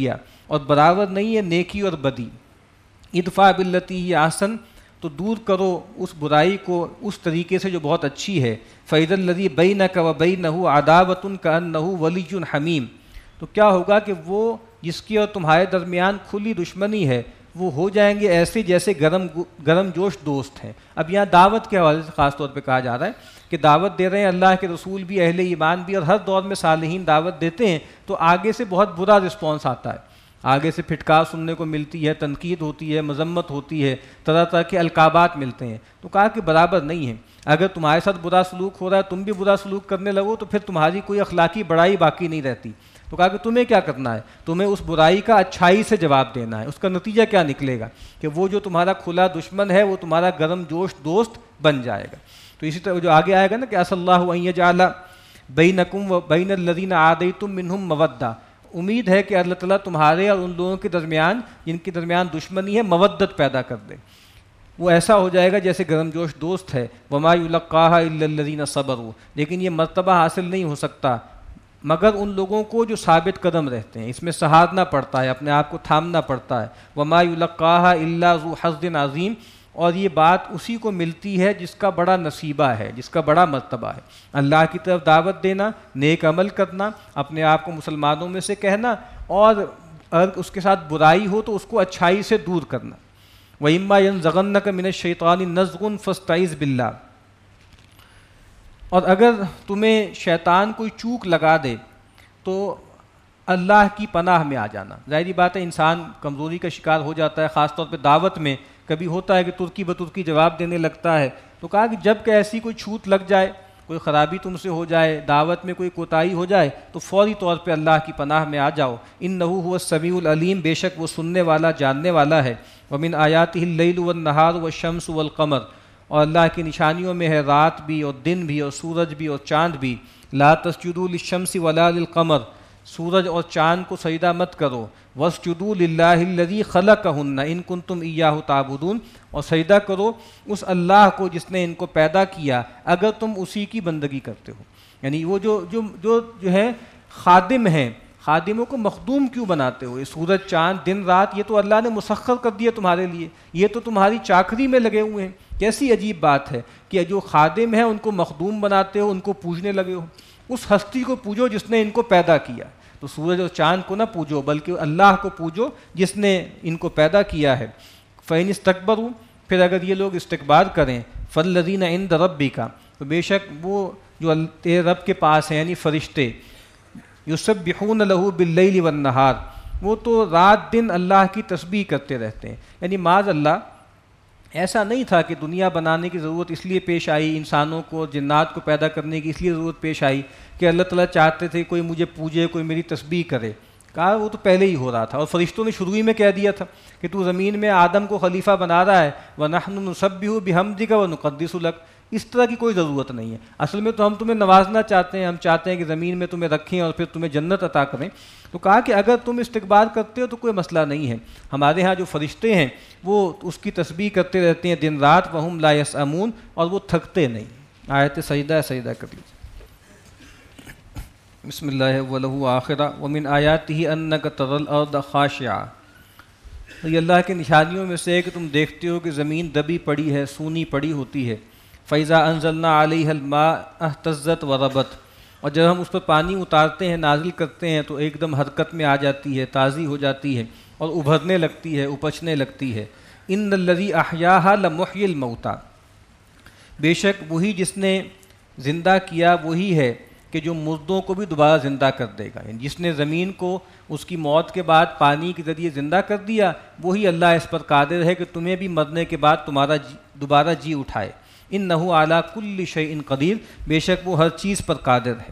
اور برابر نہیں ہے نیکی اور بدی. ادفع باللتی ہی احسن، تو دور کرو اس برائی کو اس طریقے سے جو بہت اچھی ہے. فإذا الذی بینک وبینہ عداوۃ کأنہ ولی حمیم، تو کیا ہوگا کہ وہ جس کی اور تمہارے درمیان کھلی دشمنی ہے وہ ہو جائیں گے ایسے جیسے گرم جوش دوست ہیں. اب یہاں دعوت کے حوالے سے خاص طور پہ کہا جا رہا ہے کہ دعوت دے رہے ہیں اللہ کے رسول بھی، اہل ایمان بھی، اور ہر دور میں صالحین دعوت دیتے ہیں تو آگے سے بہت برا رسپانس آتا ہے، آگے سے پھٹکار سننے کو ملتی ہے، تنقید ہوتی ہے، مذمت ہوتی ہے، طرح طرح کے القابات ملتے ہیں. تو کہا کہ برابر نہیں ہے. اگر تمہارے ساتھ برا سلوک ہو رہا ہے تم بھی برا سلوک کرنے لگو تو پھر تمہاری کوئی اخلاقی بڑائی باقی نہیں رہتی. تو کہا کہ تمہیں کیا کرنا ہے، تمہیں اس برائی کا اچھائی سے جواب دینا ہے. اس کا نتیجہ کیا نکلے گا کہ وہ جو تمہارا کھلا دشمن ہے وہ تمہارا گرم جوش دوست بن جائے گا. تو اسی طرح جو آگے آئے گا نا کہ عسى اللہ ان يجعل بینکم وبین الذین عادیتم منہم مودہ، امید ہے کہ اللہ تعالیٰ تمہارے اور ان لوگوں کے درمیان جن کے درمیان دشمنی ہے مودت پیدا کر دے. وہ ایسا ہو جائے گا جیسے گرم جوش دوست ہے. وما یلقاها الا الذین صبروا، لیکن یہ مرتبہ حاصل نہیں ہو سکتا مگر ان لوگوں کو جو ثابت قدم رہتے ہیں. اس میں سہارنا پڑتا ہے، اپنے آپ کو تھامنا پڑتا ہے. وما یلقاها الا ذو حظ عظیم، اور یہ بات اسی کو ملتی ہے جس کا بڑا نصیبہ ہے، جس کا بڑا مرتبہ ہے. اللہ کی طرف دعوت دینا، نیک عمل کرنا، اپنے آپ کو مسلمانوں میں سے کہنا، اور اگر اس کے ساتھ برائی ہو تو اس کو اچھائی سے دور کرنا. وَإِمَّا يَنزَغَنَّكَ مِنَ الشَّيْطَانِ نَزْغٌ فَاسْتَعِذْ بِاللَّهِ، اور اگر تمہیں شیطان کوئی چوک لگا دے تو اللہ کی پناہ میں آ جانا. ظاہری بات ہے انسان کمزوری کا شکار ہو جاتا ہے، خاص طور پہ دعوت میں کبھی ہوتا ہے کہ ترکی بترکی جواب دینے لگتا ہے. تو کہا کہ جب کہ ایسی کوئی چھوٹ لگ جائے، کوئی خرابی تم سے ہو جائے، دعوت میں کوئی کوتاہی ہو جائے تو فوری طور پہ اللہ کی پناہ میں آ جاؤ. انہ هو السمیع العلیم، بے شک وہ سننے والا جاننے والا ہے. ومن آیاتہ اللیل والنہار والشمس والقمر، اور اللہ کی نشانیوں میں ہے رات بھی اور دن بھی اور سورج بھی اور چاند بھی. لا تسجدوا للشمس ولا للقمر، سورج اور چاند کو سجدہ مت کرو. واسجدوا للہ الذی خلقہن ان کنتم ایاہ تعبدون، اور سجدہ کرو اس اللہ کو جس نے ان کو پیدا کیا اگر تم اسی کی بندگی کرتے ہو. یعنی وہ جو ہے خادم ہیں، خادموں کو مخدوم کیوں بناتے ہو؟ یہ سورج چاند دن رات یہ تو اللہ نے مسخر کر دیا تمہارے لیے، یہ تو تمہاری چاکری میں لگے ہوئے ہیں. کیسی عجیب بات ہے کہ جو خادم ہیں ان کو مخدوم بناتے ہو، ان کو پوجنے لگے ہو. اس ہستی کو پوجو جس نے ان کو پیدا کیا. تو سورج اور چاند کو نہ پوجو بلکہ اللہ کو پوجو جس نے ان کو پیدا کیا ہے. فَإِنِ اسْتَكْبَرُوا، پھر اگر یہ لوگ استکبار کریں، فَالَّذِينَ عِندَ رَبِّكَ، تو بے شک وہ جو تیرے رب کے پاس ہیں یعنی فرشتے، یسبحون لہ باللیل والنہار، وہ تو رات دن اللہ کی تسبیح کرتے رہتے ہیں. یعنی معاذ اللہ ایسا نہیں تھا کہ دنیا بنانے کی ضرورت اس لیے پیش آئی، انسانوں کو جنات کو پیدا کرنے کی اس لیے ضرورت پیش آئی کہ اللہ تعالیٰ چاہتے تھے کوئی مجھے پوجے، کوئی میری تسبیح کرے. کہا وہ تو پہلے ہی ہو رہا تھا، اور فرشتوں نے شروع ہی میں کہہ دیا تھا کہ تو زمین میں آدم کو خلیفہ بنا رہا ہے. وَنَحْنُ نُسَبِّحُ بِحَمْدِكَ وَنُقَدِّسُ لَكَ، اس طرح کی کوئی ضرورت نہیں ہے. اصل میں تو ہم تمہیں نوازنا چاہتے ہیں، ہم چاہتے ہیں کہ زمین میں تمہیں رکھیں اور پھر تمہیں جنت عطا کریں. تو کہا کہ اگر تم استکبار کرتے ہو تو کوئی مسئلہ نہیں ہے. ہمارے ہاں جو فرشتے ہیں وہ اس کی تسبیح کرتے رہتے ہیں دن رات. وَهُمْ لَا يَسْأَمُونَ، اور وہ تھکتے نہیں. آیت سجدہ کر لیجیے. بسم اللہ وَلَهُ آخرہ. وَمِنْ آیَاتِهِ أَنَّكَ تَرَى الْأَرْضَ خَاشِعَةً، یہ اللہ کی نشانیوں میں سے ہے کہ تم دیکھتے ہو کہ زمین دبی پڑی ہے، سونی پڑی ہوتی ہے. فَإِذَا أَنزَلْنَا عَلَيْهَا الْمَاءَ اهْتَزَّتْ وَرَبَتْ، اور جب ہم اس پر پانی اتارتے ہیں، نازل کرتے ہیں تو ایک دم حرکت میں آ جاتی ہے، تازی ہو جاتی ہے اور ابھرنے لگتی ہے، اپچنے لگتی ہے. ان الذی احیاها لمحیی الموتى، بے شک وہی جس نے زندہ کیا وہی ہے کہ جو مردوں کو بھی دوبارہ زندہ کر دے گا. یعنی جس نے زمین کو اس کی موت کے بعد پانی کے ذریعے زندہ کر دیا وہی اللہ اس پر قادر ہے کہ تمہیں بھی مرنے کے بعد تمہارا دوبارہ جی اٹھائے. انہ علی کل شیء قدیر، بے شک وہ ہر چیز پر قادر ہے.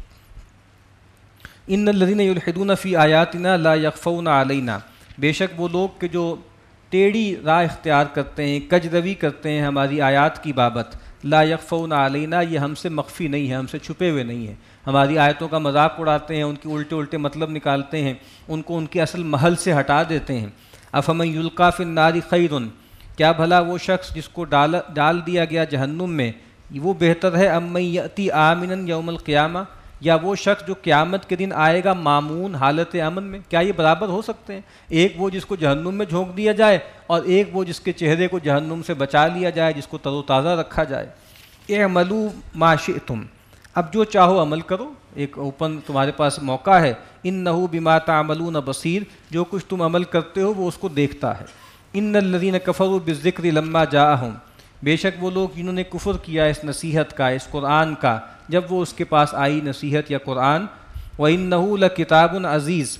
ان الذین یلحدون فی آیاتنا لا یخفون علینا، بے شک وہ لوگ کہ جو ٹیڑھی راہ اختیار کرتے ہیں، کج روی کرتے ہیں ہماری آیات کی بابت، لا یخفون علینا، یہ ہم سے مخفی نہیں ہے، ہم سے چھپے ہوئے نہیں ہیں. ہماری آیتوں کا مذاق اڑاتے ہیں، ان کے الٹے مطلب نکالتے ہیں، ان کو ان کے اصل محل سے ہٹا دیتے ہیں. افمن یلقی فی النار خیر، کیا بھلا وہ شخص جس کو ڈال دیا گیا جہنم میں وہ بہتر ہے، امن یأتی آمنا یوم القیامہ، یا وہ شخص جو قیامت کے دن آئے گا مامون حالت امن میں، کیا یہ برابر ہو سکتے ہیں؟ ایک وہ جس کو جہنم میں جھونک دیا جائے اور ایک وہ جس کے چہرے کو جہنم سے بچا لیا جائے، جس کو تر و تازہ رکھا جائے۔ اعملوا ما شئتم، اب جو چاہو عمل کرو، ایک اوپن تمہارے پاس موقع ہے۔ انہ بما تعملون بصیر، جو کچھ تم عمل کرتے ہو وہ اس کو دیکھتا ہے۔ ان الذین کفروا بالذکر لما جاءہم، بے شک وہ لوگ جنہوں نے کفر کیا اس نصیحت کا، اس قرآن کا، جب وہ اس کے پاس آئی نصیحت یا قرآن۔ وَإِنَّهُ لَكِتَابٌ عزیز،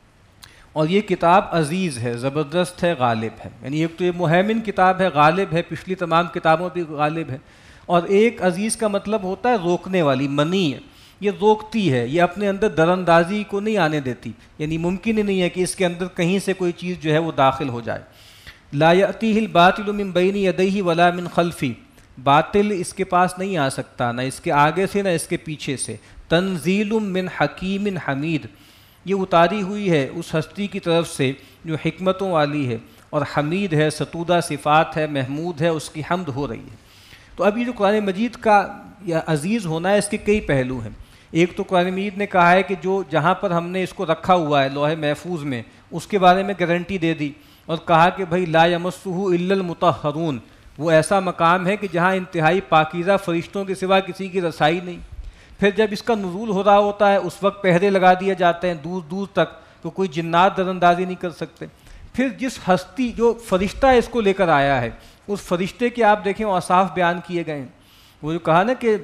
اور یہ کتاب عزیز ہے، زبردست ہے، غالب ہے۔ یعنی ایک تو یہ مہیمن کتاب ہے، غالب ہے، پچھلی تمام کتابوں پہ غالب ہے، اور ایک عزیز کا مطلب ہوتا ہے روکنے والی، منی ہے، یہ روکتی ہے، یہ اپنے اندر دراندازی کو نہیں آنے دیتی، یعنی ممکن ہی نہیں ہے کہ اس کے اندر کہیں سے کوئی چیز جو ہے وہ داخل ہو جائے۔ لا یأتیہ الباطل من بین یدیہ ولا من خلفہ، باطل اس کے پاس نہیں آ سکتا، نہ اس کے آگے سے نہ اس کے پیچھے سے۔ تنزیل من حکیم حمید، یہ اتاری ہوئی ہے اس ہستی کی طرف سے جو حکمتوں والی ہے اور حمید ہے، ستودہ صفات ہے، محمود ہے، اس کی حمد ہو رہی ہے۔ تو اب یہ جو قرآن مجید کا یا عزیز ہونا ہے، اس کے کئی پہلو ہیں۔ ایک تو قرآن مجید نے کہا ہے کہ جو جہاں پر ہم نے اس کو رکھا ہوا ہے لوح محفوظ میں، اس کے بارے میں گارنٹی دے دی اور کہا کہ بھائی لا یمسہ الا المطہرون، وہ ایسا مقام ہے کہ جہاں انتہائی پاکیزہ فرشتوں کے سوا کسی کی رسائی نہیں۔ پھر جب اس کا نزول ہو رہا ہوتا ہے اس وقت پہرے لگا دیے جاتے ہیں دور دور تک، تو کوئی جنات دراندازی نہیں کر سکتے۔ پھر جس ہستی جو فرشتہ اس کو لے کر آیا ہے، اس فرشتے کے آپ دیکھیں اوصاف بیان کیے گئے ہیں۔ وہ جو کہا نا کہ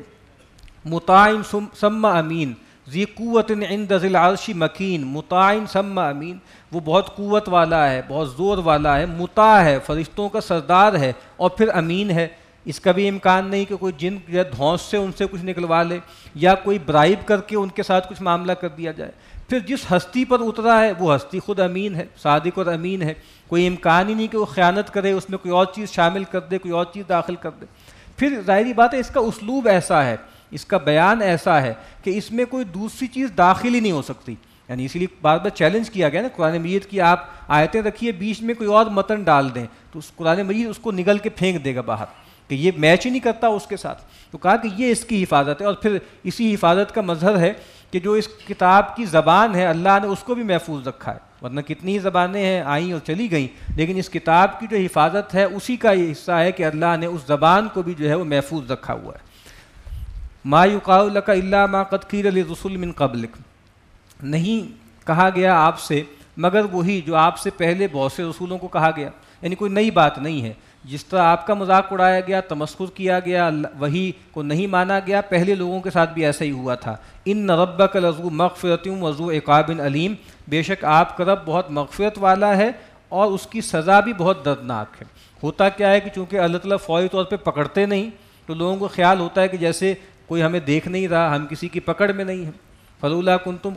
مطاع ثم امین، ذی قوت عند ذی العرش مکین، مطاع ثم امین، وہ بہت قوت والا ہے، بہت زور والا ہے، مطاع ہے، فرشتوں کا سردار ہے، اور پھر امین ہے۔ اس کا بھی امکان نہیں کہ کوئی جن یا دھونس سے ان سے کچھ نکلوا لے یا کوئی برائب کر کے ان کے ساتھ کچھ معاملہ کر دیا جائے۔ پھر جس ہستی پر اترا ہے وہ ہستی خود امین ہے، صادق اور امین ہے، کوئی امکان ہی نہیں کہ وہ خیانت کرے، اس میں کوئی اور چیز شامل کر دے، کوئی اور چیز داخل کر دے۔ پھر ظاہری بات ہے اس کا اسلوب ایسا ہے، اس کا بیان ایسا ہے کہ اس میں کوئی دوسری چیز داخل ہی نہیں ہو سکتی، یعنی اسی لیے بار بار چیلنج کیا گیا نا قرآن مجید کی، آپ آیتیں رکھیے بیچ میں کوئی اور متن ڈال دیں تو اس قرآن مجید اس کو نگل کے پھینک دے گا باہر کہ یہ میچ ہی نہیں کرتا اس کے ساتھ۔ تو کہا کہ یہ اس کی حفاظت ہے، اور پھر اسی حفاظت کا مظہر ہے کہ جو اس کتاب کی زبان ہے اللہ نے اس کو بھی محفوظ رکھا ہے، ورنہ کتنی زبانیں ہیں آئیں اور چلی گئیں، لیکن اس کتاب کی جو حفاظت ہے اسی کا یہ حصہ ہے کہ اللہ نے اس زبان کو بھی جو ہے وہ محفوظ رکھا ہوا ہے۔ ما یقال لک الا ما قد قیل للرسل من قبلک، نہیں کہا گیا آپ سے مگر وہی جو آپ سے پہلے بہت سے رسولوں کو کہا گیا، یعنی کوئی نئی بات نہیں ہے۔ جس طرح آپ کا مذاق اڑایا گیا، تمسخر کیا گیا، وہی کو نہیں مانا گیا، پہلے لوگوں کے ساتھ بھی ایسا ہی ہوا تھا۔ ان ربک لذو مغفرۃ وذو عقاب علیم، بے شک آپ کا رب بہت مغفرت والا ہے اور اس کی سزا بھی بہت دردناک ہے۔ ہوتا کیا ہے کہ چونکہ اللہ تعالیٰ فوری طور پہ پکڑتے نہیں تو لوگوں کو خیال ہوتا ہے کہ جیسے کوئی ہمیں دیکھ نہیں رہا، ہم کسی کی پکڑ میں نہیں ہیں۔ فلولا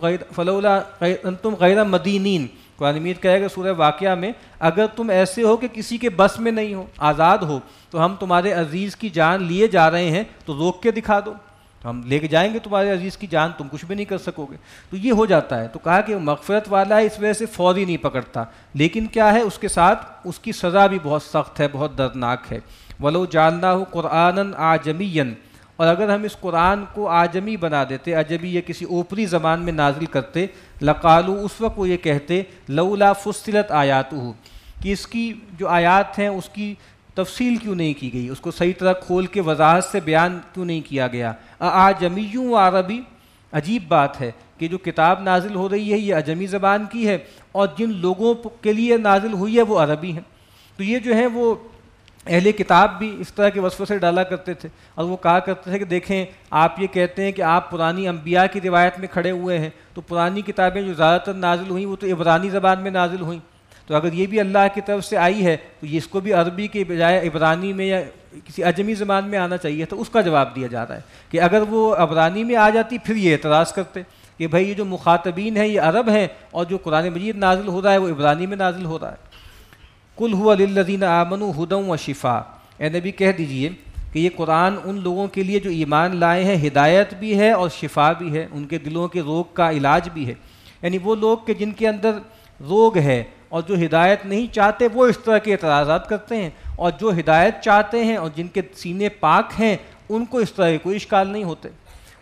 انتم غیر مدینین، قرآن مجید کہے گا سورہ واقعہ میں، اگر تم ایسے ہو کہ کسی کے بس میں نہیں ہو، آزاد ہو، تو ہم تمہارے عزیز کی جان لیے جا رہے ہیں تو روک کے دکھا دو، تو ہم لے کے جائیں گے تمہارے عزیز کی جان، تم کچھ بھی نہیں کر سکو گے۔ تو یہ ہو جاتا ہے، تو کہا کہ وہ مغفرت والا ہے اس وجہ سے فوری نہیں پکڑتا، لیکن کیا ہے اس کے ساتھ اس کی سزا بھی بہت سخت ہے، بہت دردناک ہے۔ وَلَوْ جَعَلْنَاهُ قُرْآنًا عَجَمِيًّا، اور اگر ہم اس قرآن کو آجمی بنا دیتے، عجمی یا کسی اوپری زبان میں نازل کرتے، لقالو، اس وقت وہ یہ کہتے، لولا فصلت آیاتہ، کہ اس کی جو آیات ہیں اس کی تفصیل کیوں نہیں کی گئی، اس کو صحیح طرح کھول کے وضاحت سے بیان کیوں نہیں کیا گیا۔ اعجمی و عربی، عجیب بات ہے کہ جو کتاب نازل ہو رہی ہے یہ عجمی زبان کی ہے اور جن لوگوں کے لیے نازل ہوئی ہے وہ عربی ہیں۔ تو یہ جو ہے وہ اہل کتاب بھی اس طرح کے وسوسے ڈالا کرتے تھے، اور وہ کہا کرتے تھے کہ دیکھیں آپ یہ کہتے ہیں کہ آپ پرانی انبیاء کی روایت میں کھڑے ہوئے ہیں، تو پرانی کتابیں جو زیادہ تر نازل ہوئیں وہ تو عبرانی زبان میں نازل ہوئیں، تو اگر یہ بھی اللہ کی طرف سے آئی ہے تو یہ اس کو بھی عربی کے بجائے عبرانی میں یا کسی عجمی زبان میں آنا چاہیے۔ تو اس کا جواب دیا جا رہا ہے کہ اگر وہ عبرانی میں آ جاتی پھر یہ اعتراض کرتے کہ بھائی یہ جو مخاطبین ہیں یہ عرب ہیں اور جو قرآن مجید نازل ہو رہا ہے وہ عبرانی میں نازل ہو رہا ہے۔ قل هو للذین آمنوا ھدی وشفاء، اے نبی کہہ دیجئے کہ یہ قرآن ان لوگوں کے لیے جو ایمان لائے ہیں ہدایت بھی ہے اور شفا بھی ہے، ان کے دلوں کے روگ کا علاج بھی ہے۔ یعنی وہ لوگ کہ جن کے اندر روگ ہے اور جو ہدایت نہیں چاہتے وہ اس طرح کے اعتراضات کرتے ہیں، اور جو ہدایت چاہتے ہیں اور جن کے سینے پاک ہیں ان کو اس طرح کے کوئی اشکال نہیں ہوتے۔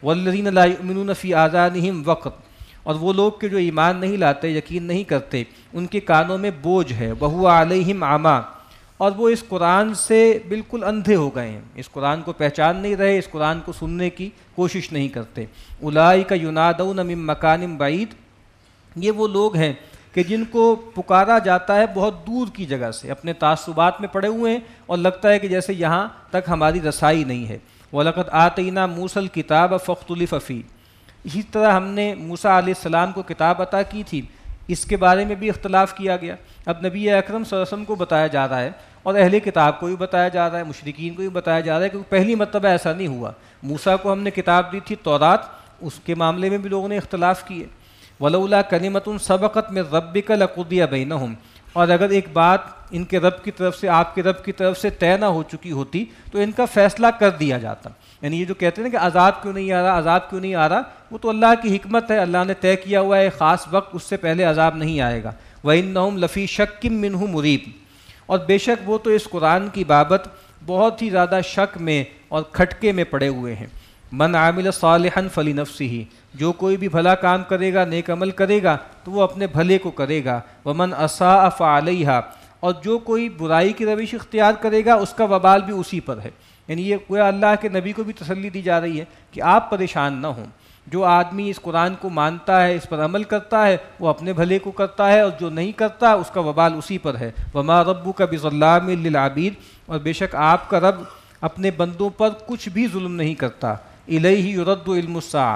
والذین لا یؤمنون فی آذانہم وقر، اور وہ لوگ کہ جو ایمان نہیں لاتے، یقین نہیں کرتے، ان کے کانوں میں بوجھ ہے، وہو علیہم عمی، اور وہ اس قرآن سے بالکل اندھے ہو گئے ہیں، اس قرآن کو پہچان نہیں رہے، اس قرآن کو سننے کی کوشش نہیں کرتے۔ اولئک ینادون من مکان بعید، یہ وہ لوگ ہیں کہ جن کو پکارا جاتا ہے بہت دور کی جگہ سے، اپنے تعصبات میں پڑے ہوئے ہیں اور لگتا ہے کہ جیسے یہاں تک ہماری رسائی نہیں ہے۔ وَلَقَدْ آتَيْنَا مُوسَى الْكِتَابَ فَاخْتُلِفَ فِيهِ، اسی طرح ہم نے موسیٰ علیہ السلام کو کتاب عطا کی تھی، اس کے بارے میں بھی اختلاف کیا گیا۔ اب نبی اکرم صلی اللہ علیہ وسلم کو بتایا جا رہا ہے اور اہل کتاب کو بھی بتایا جا رہا ہے، مشرکین کو بھی بتایا جا رہا ہے، کیونکہ پہلی مرتبہ ایسا نہیں ہوا۔ موسیٰ کو ہم نے کتاب دی تھی تورات، اس کے معاملے میں بھی لوگوں نے اختلاف کیے۔ وَلَوْلَا كَلِمَةٌ سَبَقَتْ مِنْ رَبِّكَ لَقُضِيَ بَيْنَهُمْ، اور اگر ایک بات ان کے رب کی طرف سے، آپ کے رب کی طرف سے طے نہ ہو چکی ہوتی تو ان کا فیصلہ کر دیا جاتا۔ یعنی یہ جو کہتے ہیں نا کہ عذاب کیوں نہیں آ رہا، عذاب کیوں نہیں آ رہا، وہ تو اللہ کی حکمت ہے، اللہ نے طے کیا ہوا ہے خاص وقت، اس سے پہلے عذاب نہیں آئے گا۔ وَإِنَّهُمْ لَفِي شَكٍّ مِّنْهُ مُرِيبٍ، اور بے شک وہ تو اس قرآن کی بابت بہت ہی زیادہ شک میں اور کھٹکے میں پڑے ہوئے ہیں۔ من عامل صالحا فلنفسه، جو کوئی بھی بھلا کام کرے گا، نیک عمل کرے گا تو وہ اپنے بھلے کو کرے گا۔ ومن اساء فعلیہا، اور جو کوئی برائی کی روش اختیار کرے گا اس کا وبال بھی اسی پر ہے۔ یعنی یہ کوئی اللہ کے نبی کو بھی تسلی دی جا رہی ہے کہ آپ پریشان نہ ہوں، جو آدمی اس قرآن کو مانتا ہے، اس پر عمل کرتا ہے، وہ اپنے بھلے کو کرتا ہے، اور جو نہیں کرتا اس کا وبال اسی پر ہے۔ وما ربک بظلام للعبید، اور بے شک آپ کا رب اپنے بندوں پر کچھ بھی ظلم نہیں کرتا۔ الیہ یرد علم الساعہ،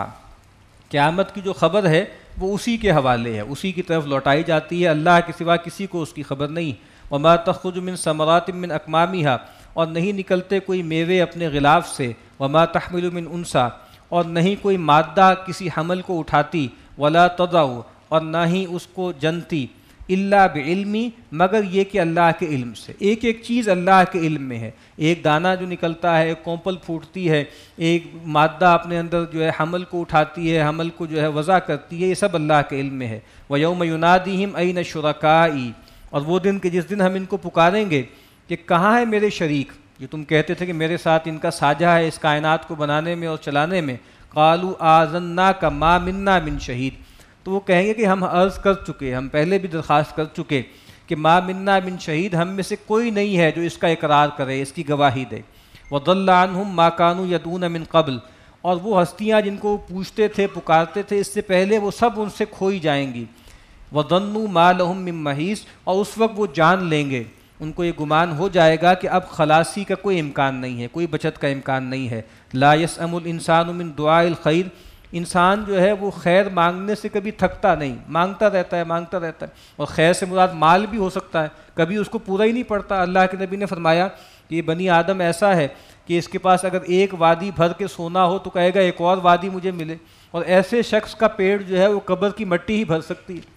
قیامت کی جو خبر ہے وہ اسی کے حوالے ہے، اسی کی طرف لوٹائی جاتی ہے، اللہ کے سوا کسی کو اس کی خبر نہیں۔ وما تخرج من ثمرات من اکمامها، اور نہیں نکلتے کوئی میوے اپنے غلاف سے۔ وما تحمل من انثی، اور نہیں کوئی مادہ کسی حمل کو اٹھاتی۔ ولا تضع، اور نہ ہی اس کو جنتی۔ الا بعلمی، مگر یہ کہ اللہ کے علم سے، ایک ایک چیز اللہ کے علم میں ہے۔ ایک دانہ جو نکلتا ہے، ایک کونپل پھوٹتی ہے، ایک مادہ اپنے اندر جو ہے حمل کو اٹھاتی ہے، حمل کو جو ہے وضع کرتی ہے، یہ سب اللہ کے علم میں ہے۔ وَيَوْمَ يُنَادِيهِمْ أَيْنَ شُرَكَائِي، اور وہ دن کہ جس دن ہم ان کو پکاریں گے کہ کہاں ہے میرے شریک، جو تم کہتے تھے کہ میرے ساتھ ان کا ساجھا ہے اس کائنات کو بنانے میں اور چلانے میں۔ قَالُوا آذَنَّاكَ مَا مِنَّا مِن شَهِيدٍ، تو وہ کہیں گے کہ ہم عرض کر چکے، ہم پہلے بھی درخواست کر چکے کہ ما منا من شہید، ہم میں سے کوئی نہیں ہے جو اس کا اقرار کرے، اس کی گواہی دے۔ وضل عنہم ما كانوا يدعون من قبل، اور وہ ہستیاں جن کو پوچھتے تھے، پکارتے تھے اس سے پہلے، وہ سب ان سے کھوئی جائیں گی۔ وظنوا ما لهم من محیص، اور اس وقت وہ جان لیں گے، ان کو یہ گمان ہو جائے گا کہ اب خلاصی کا کوئی امکان نہیں ہے، کوئی بچت کا امکان نہیں ہے۔ لا يسأم الانسان من دعاء الخیر، انسان جو ہے وہ خیر مانگنے سے کبھی تھکتا نہیں، مانگتا رہتا ہے، مانگتا رہتا ہے، اور خیر سے مراد مال بھی ہو سکتا ہے، کبھی اس کو پورا ہی نہیں پڑتا۔ اللہ کے نبی نے فرمایا کہ یہ بنی آدم ایسا ہے کہ اس کے پاس اگر ایک وادی بھر کے سونا ہو تو کہے گا ایک اور وادی مجھے ملے، اور ایسے شخص کا پیٹ جو ہے وہ قبر کی مٹی ہی بھر سکتی ہے۔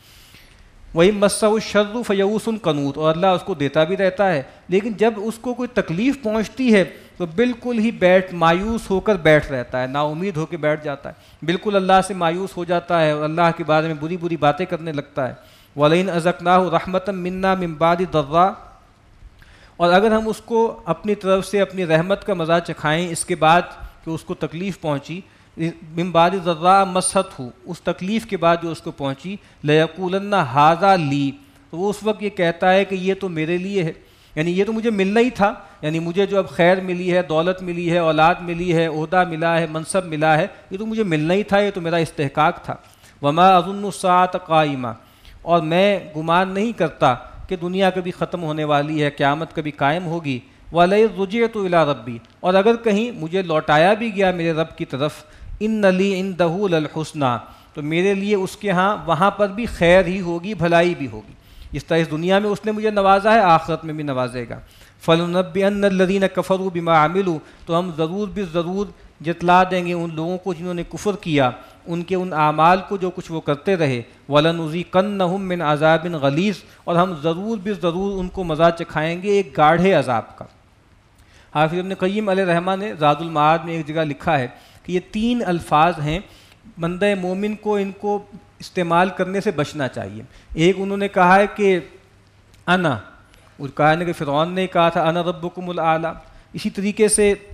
وہی مسّہ الشر فیئوس قنوط، اور اللہ اس کو دیتا بھی رہتا ہے، لیکن جب اس کو کوئی تکلیف پہنچتی ہے تو بالکل ہی مایوس ہو کر بیٹھ رہتا ہے، نا امید ہو کے بیٹھ جاتا ہے، بالکل اللہ سے مایوس ہو جاتا ہے اور اللہ کے بارے میں بری بری باتیں کرنے لگتا ہے۔ وَلَئِنْ أَذَقْنَاهُ رَحْمَةً مِنَّا مِن بَعْدِ ضَرَّاءٍ، اور اگر ہم اس کو اپنی طرف سے اپنی رحمت کا مزہ چکھائیں اس کے بعد کہ اس کو تکلیف پہنچی، من بعد ضراء مَسَّتْهُ، اس تکلیف کے بعد جو اس کو پہنچی، لَيَقُولَنَّ هَذَا لِي، تو وہ اس وقت یہ کہتا ہے کہ یہ تو میرے لیے ہے، یعنی یہ تو مجھے ملنا ہی تھا، یعنی مجھے جو اب خیر ملی ہے، دولت ملی ہے، اولاد ملی ہے، عہدہ ملا ہے، منصب ملا ہے، یہ تو مجھے ملنا ہی تھا، یہ تو میرا استحقاق تھا۔ وما اظن الساعة قائمہ، اور میں گمان نہیں کرتا کہ دنیا کبھی ختم ہونے والی ہے، قیامت کبھی قائم ہوگی۔ وَلَئِن رُجِعْتُ إِلَىٰ رَبِّي، اور اگر کہیں مجھے لوٹایا بھی گیا میرے رب کی طرف، إِنَّ لِي عِندَهُ لَلْحُسْنَىٰ، تو میرے لیے اس کے ہاں وہاں پر بھی خیر ہی ہوگی، بھلائی بھی ہوگی، جس طرح اس دنیا میں اس نے مجھے نوازا ہے آخرت میں بھی نوازے گا۔ فَلَنُنَبِّئَنَّ الَّذِينَ كَفَرُوا بِمَا عَمِلُوا، تو ہم ضرور بھی ضرور جتلا دیں گے ان لوگوں کو جنہوں نے کفر کیا، ان کے ان اعمال کو جو کچھ وہ کرتے رہے۔ وَلَنُذِيقَنَّهُم مِّنْ عَذَابٍ غَلِيظٍ، اور ہم ضرور بھی ضرور ان کو مزہ چکھائیں گے ایک گاڑھے عذاب کا۔ حافظ ابن قیم علیہ رحمہ نے زاد المعاد میں ایک جگہ لکھا ہے کہ یہ 3 الفاظ ہیں بندہ مومن کو ان کو استعمال کرنے سے بچنا چاہیے۔ ایک انہوں نے کہا ہے کہ انا، اور کہا ہے کہ فرعون نے کہا تھا انا ربکم الاعلی، اسی طریقے سے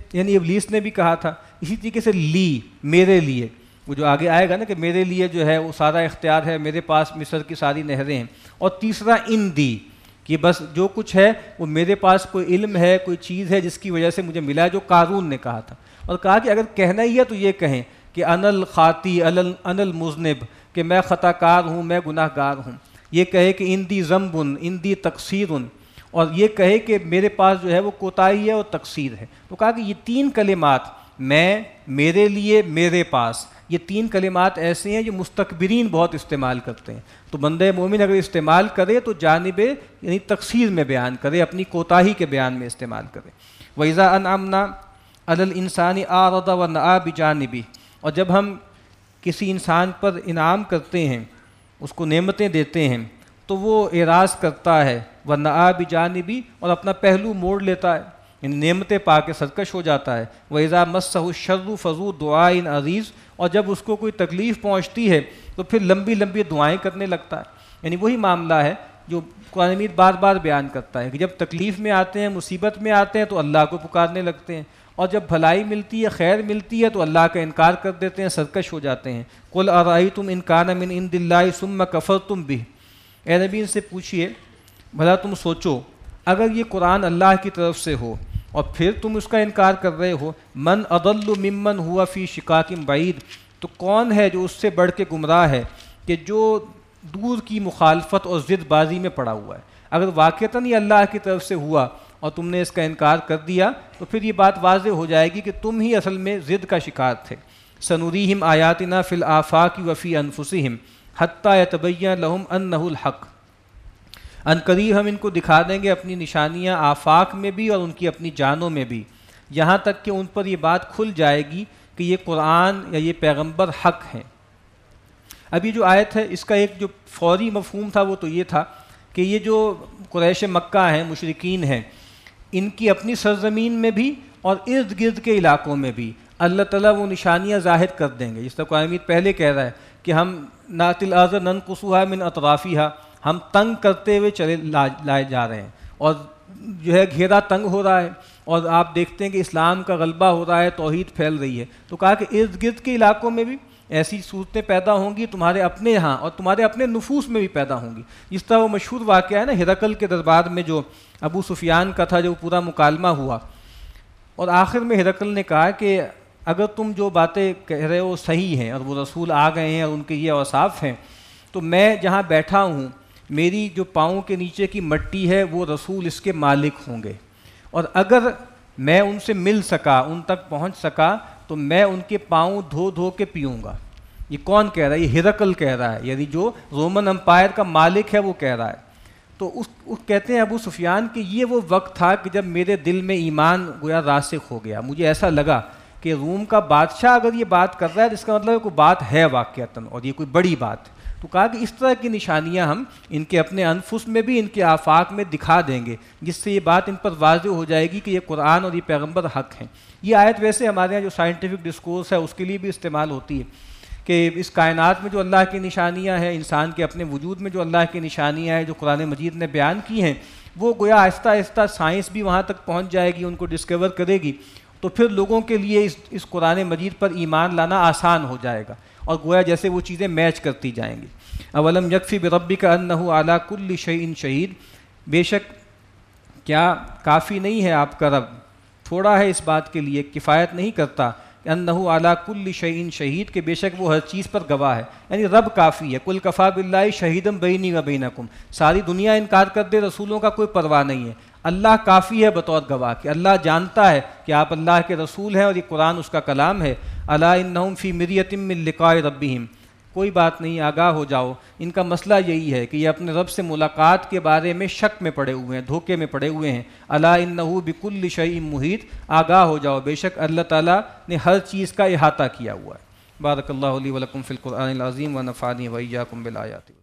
یعنی ابلیس نے بھی کہا تھا. اسی طریقے سے لی میرے لیے، وہ جو آگے آئے گا نا کہ میرے لیے جو ہے وہ سارا اختیار ہے، میرے پاس مصر کی ساری نہریں ہیں. اور تیسرا ان دی، کہ بس جو کچھ ہے وہ میرے پاس کوئی علم ہے، کوئی چیز ہے جس کی وجہ سے مجھے ملا، جو قارون نے کہا تھا. اور کہا کہ اگر کہنا ہی ہے تو یہ کہیں کہ انا الخاطی انا المذنب، کہ میں خطا کار ہوں، میں گناہ گار ہوں. یہ کہے کہ اندی ذنب اندی تقصیر، اور یہ کہے کہ میرے پاس جو ہے وہ کوتاہی ہے اور تقصیر ہے. تو کہا کہ یہ تین کلمات، میں، میرے لیے، میرے پاس، یہ تین کلمات ایسے ہیں جو مستکبرین بہت استعمال کرتے ہیں. تو بندہ مومن اگر استعمال کرے تو جانب یعنی تقصیر میں بیان کرے، اپنی کوتاہی کے بیان میں استعمال کرے. وَإِذَا أَنْعَمْنَا عَلَى الْإِنسَانِ أَعْرَضَ وَنَأَىٰ بِجَانِبِهِ، اور جب ہم کسی انسان پر انعام کرتے ہیں، اس کو نعمتیں دیتے ہیں، تو وہ اعراض کرتا ہے، وَنَأَىٰ بِجَانِبِهِ، اور اپنا پہلو موڑ لیتا ہے، یعنی نعمتیں پا کے سرکش ہو جاتا ہے. وَإِذَا مَسَّهُ الشَّرُّ فَذُو دُعَاءٍ عَرِيضٍ، اور جب اس کو کوئی تکلیف پہنچتی ہے تو پھر لمبی لمبی دعائیں کرنے لگتا ہے. یعنی وہی معاملہ ہے جو قرآن مجید بار بار بیان کرتا ہے کہ جب تکلیف میں آتے ہیں، مصیبت میں آتے ہیں تو اللہ کو پکارنے لگتے ہیں، اور جب بھلائی ملتی ہے، خیر ملتی ہے تو اللہ کا انکار کر دیتے ہیں، سرکش ہو جاتے ہیں. قُلْ أَرَأَيْتُمْ إِنْ كَانَ مِنْ عِنْدِ اللَّهِ ثُمَّ كَفَرْتُمْ بِهِ، اے نبی ان سے پوچھئے بھلا تم سوچو اگر یہ قرآن اللہ کی طرف سے ہو اور پھر تم اس کا انکار کر رہے ہو، من اضل ممن ہوا فی شقاق بعید، تو کون ہے جو اس سے بڑھ کے گمراہ ہے کہ جو دور کی مخالفت اور ضد بازی میں پڑا ہوا ہے. اگر واقعتاً یہ اللہ کی طرف سے ہوا اور تم نے اس کا انکار کر دیا تو پھر یہ بات واضح ہو جائے گی کہ تم ہی اصل میں ضد کا شکار تھے. سنریہم آیاتنا فی الآفاق وفی انفسہم حتی یتبین لہم انہ الحق، ان قریب ہم ان کو دکھا دیں گے اپنی نشانیاں آفاق میں بھی اور ان کی اپنی جانوں میں بھی، یہاں تک کہ ان پر یہ بات کھل جائے گی کہ یہ قرآن یا یہ پیغمبر حق ہیں. اب یہ جو آیت ہے اس کا ایک جو فوری مفہوم تھا وہ تو یہ تھا کہ یہ جو قریش مکہ ہیں، مشرکین ہیں، ان کی اپنی سرزمین میں بھی اور ارد گرد کے علاقوں میں بھی اللہ تعالیٰ وہ نشانیاں ظاہر کر دیں گے. جس طرح قرآن مجید پہلے کہہ رہا ہے کہ ہم ناتی الارض ننقصها من اطرافها، ہم تنگ کرتے ہوئے چلے لائے جا رہے ہیں، اور جو ہے گھیرا تنگ ہو رہا ہے، اور آپ دیکھتے ہیں کہ اسلام کا غلبہ ہو رہا ہے، توحید پھیل رہی ہے. تو کہا کہ ارد گرد کے علاقوں میں بھی ایسی صورتیں پیدا ہوں گی تمہارے اپنے یہاں اور تمہارے اپنے نفوس میں بھی پیدا ہوں گی. جس طرح وہ مشہور واقعہ ہے نا ہرقل کے دربار میں جو ابو سفیان کا تھا، جو پورا مکالمہ ہوا، اور آخر میں ہرقل نے کہا کہ اگر تم جو باتیں کہہ رہے ہو صحیح ہیں اور وہ رسول آ گئے ہیں اور ان کے یہ اوصاف ہیں، تو میں جہاں بیٹھا ہوں میری جو پاؤں کے نیچے کی مٹی ہے وہ رسول اس کے مالک ہوں گے، اور اگر میں ان سے مل سکا، ان تک پہنچ سکا، تو میں ان کے پاؤں دھو دھو کے پیوں گا. یہ کون کہہ رہا ہے؟ یہ ہرقل کہہ رہا ہے، یعنی جو رومن امپائر کا مالک ہے وہ کہہ رہا ہے. تو اس کہتے ہیں ابو سفیان کہ یہ وہ وقت تھا کہ جب میرے دل میں ایمان گویا راسخ ہو گیا. مجھے ایسا لگا کہ روم کا بادشاہ اگر یہ بات کر رہا ہے تو اس کا مطلب کوئی بات ہے واقعتاً، اور یہ کوئی بڑی بات ہے. تو کہا کہ اس طرح کی نشانیاں ہم ان کے اپنے انفس میں بھی، ان کے آفاق میں دکھا دیں گے، جس سے یہ بات ان پر واضح ہو جائے گی کہ یہ قرآن اور یہ پیغمبر حق ہیں. یہ آیت ویسے ہمارے یہاں جو سائنٹیفک ڈسکورس ہے اس کے لیے بھی استعمال ہوتی ہے کہ اس کائنات میں جو اللہ کی نشانیاں ہیں، انسان کے اپنے وجود میں جو اللہ کی نشانیاں ہیں جو قرآن مجید نے بیان کی ہیں، وہ گویا آہستہ آہستہ سائنس بھی وہاں تک پہنچ جائے گی، ان کو ڈسکور کرے گی، تو پھر لوگوں کے لیے اس قرآن مجید پر ایمان لانا آسان ہو جائے گا، اور گویا جیسے وہ چیزیں میچ کرتی جائیں گی. اولم یکفی بربک انہ علی کل شیء شہید، بے شک کیا کافی نہیں ہے آپ کا رب، تھوڑا ہے اس بات کے لیے، کفایت نہیں کرتا، انہ علی کل شیء شہید، کہ بے شک وہ ہر چیز پر گواہ ہے. یعنی رب کافی ہے. قل کفی باللہ شہیدا بینی و بینکم، ساری دنیا انکار کر دے، رسولوں کا کوئی پرواہ نہیں ہے، اللہ کافی ہے بطور گواہ کہ اللہ جانتا ہے کہ آپ اللہ کے رسول ہیں اور یہ قرآن اس کا کلام ہے. الا انہم فی مریۃ من لقاء ربہم، کوئی بات نہیں، آگاہ ہو جاؤ. ان کا مسئلہ یہی ہے کہ یہ اپنے رب سے ملاقات کے بارے میں شک میں پڑے ہوئے ہیں، دھوکے میں پڑے ہوئے ہیں. الا انہ بکل شیء محیط، آگاہ ہو جاؤ، بے شک اللہ تعالیٰ نے ہر چیز کا احاطہ کیا ہوا ہے. بارک اللہ لی ولکم فی القرآن العظیم ونفعنی وإیاکم بالآیات.